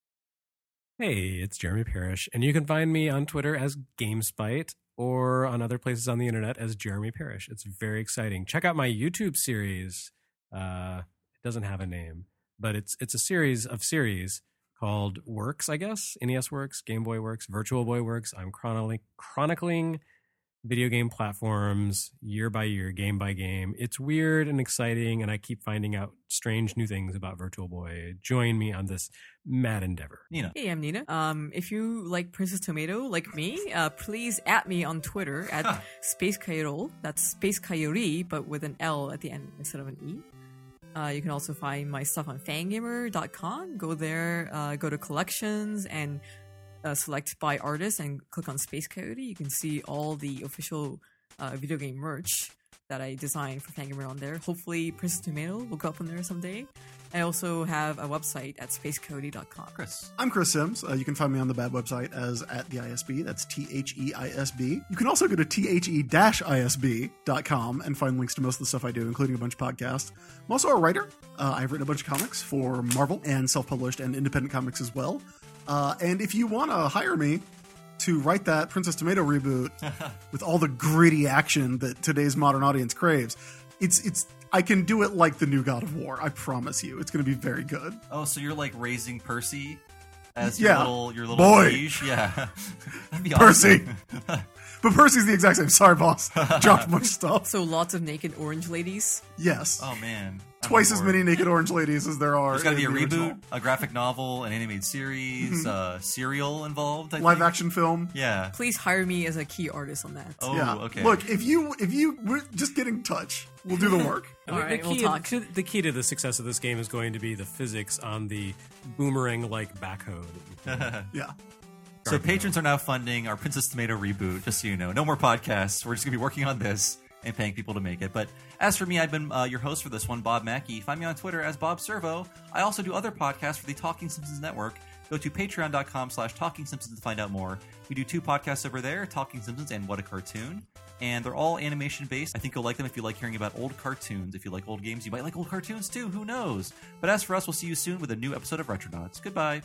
S4: Hey, it's Jeremy Parrish, and you can find me on Twitter as GameSpite or on other places on the internet as Jeremy Parrish. It's very exciting. Check out my YouTube series. It doesn't have a name, but it's a series of series called Works, I guess. NES Works, Game Boy Works, Virtual Boy Works. I'm chronicling video game platforms year by year, game by game. It's weird and exciting, and I keep finding out strange new things about Virtual Boy. Join me on this mad endeavor.
S3: Nina.
S6: Hey, I'm Nina. If you like Princess Tomato, like me, please @ me on Twitter at Space Coyote. That's Space Coyote, but with an L at the end instead of an E. You can also find my stuff on fangamer.com. Go there, go to collections, and select by artist and click on Space Coyote. You can see all the official video game merch that I designed for Fangamer on there. Hopefully Princess Tomato will go up on there someday. I also have a website at spacecody.com.
S3: Chris.
S5: I'm Chris Sims. You can find me on the Bad website as at the ISB. That's THEISB. You can also go to THE-ISB.com and find links to most of the stuff I do, including a bunch of podcasts. I'm also a writer. I've written a bunch of comics for Marvel and self-published and independent comics as well. And if you want to hire me to write that Princess Tomato reboot with all the gritty action that today's modern audience craves, it's I can do it like the new God of War. I promise you, it's going to be very good.
S3: Oh, so you're like raising Percy as
S5: Yeah.
S3: your little
S5: Boy.
S3: liege? Yeah. That'd be
S5: Percy.
S3: awesome.
S5: But Percy's the exact same. Sorry, boss. Dropped a bunch of stuff.
S6: So lots of naked orange ladies.
S5: Yes.
S3: Oh, man. I'm
S5: Twice
S3: on
S5: as
S3: board.
S5: many naked orange ladies as there are.
S3: There's got to be a
S5: in the
S3: reboot,
S5: original.
S3: a graphic novel, an animated series, serial involved, I
S5: Live
S3: think.
S5: action film.
S3: Yeah.
S6: Please hire me as a key artist on that.
S3: Oh,
S5: Yeah.
S3: okay.
S5: Look, if you we're just get in touch. We'll do the work.
S6: All right,
S4: the
S6: we'll
S4: key,
S6: talk.
S4: the key to the success of this game is going to be the physics on the boomerang-like backhoe.
S5: Yeah.
S3: So patrons are now funding our Princess Tomato reboot, just so you know. No more podcasts. We're just going to be working on this and paying people to make it. But as for me, I've been your host for this one, Bob Mackey. Find me on Twitter as Bob Servo. I also do other podcasts for the Talking Simpsons Network. Go to patreon.com/Talking Simpsons to find out more. We do 2 podcasts over there, Talking Simpsons and What a Cartoon. And they're all animation-based. I think you'll like them if you like hearing about old cartoons. If you like old games, you might like old cartoons too. Who knows? But as for us, we'll see you soon with a new episode of Retronauts. Goodbye.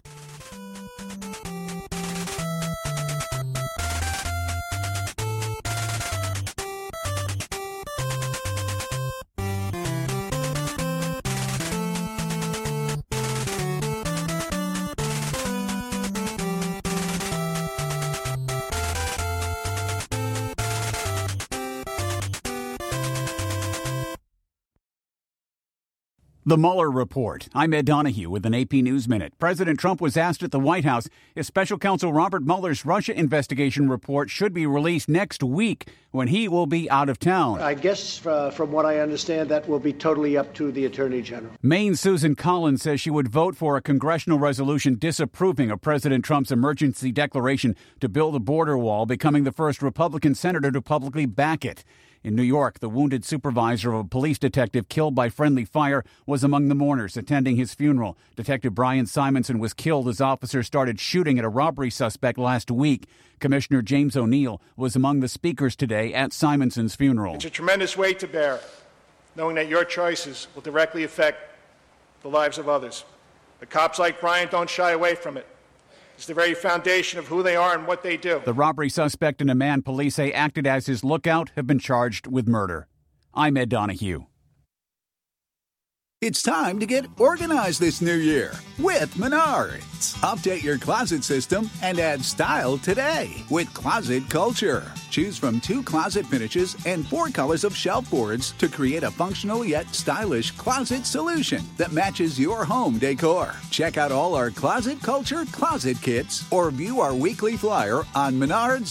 S10: The Mueller Report. I'm Ed Donahue with an AP News Minute. President Trump was asked at the White House if Special Counsel Robert Mueller's Russia investigation report should be released next week when he will be out of town.
S11: I guess from what I understand, that will be totally up to the Attorney General.
S10: Maine's Susan Collins says she would vote for a congressional resolution disapproving of President Trump's emergency declaration to build a border wall, becoming the first Republican senator to publicly back it. In New York, the wounded supervisor of a police detective killed by friendly fire was among the mourners attending his funeral. Detective Brian Simonson was killed as officers started shooting at a robbery suspect last week. Commissioner James O'Neill was among the speakers today at Simonson's funeral.
S12: It's a tremendous weight to bear, knowing that your choices will directly affect the lives of others. But cops like Brian don't shy away from it. It's the very foundation of who they are and what they do.
S10: The robbery suspect and a man police say acted as his lookout have been charged with murder. I'm Ed Donahue.
S1: It's time to get organized this new year with Menards. Update your closet system and add style today with Closet Culture. Choose from 2 closet finishes and 4 colors of shelf boards to create a functional yet stylish closet solution that matches your home decor. Check out all our Closet Culture closet kits or view our weekly flyer on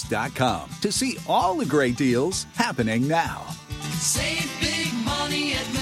S1: Menards.com to see all the great deals happening now.
S2: Save big money at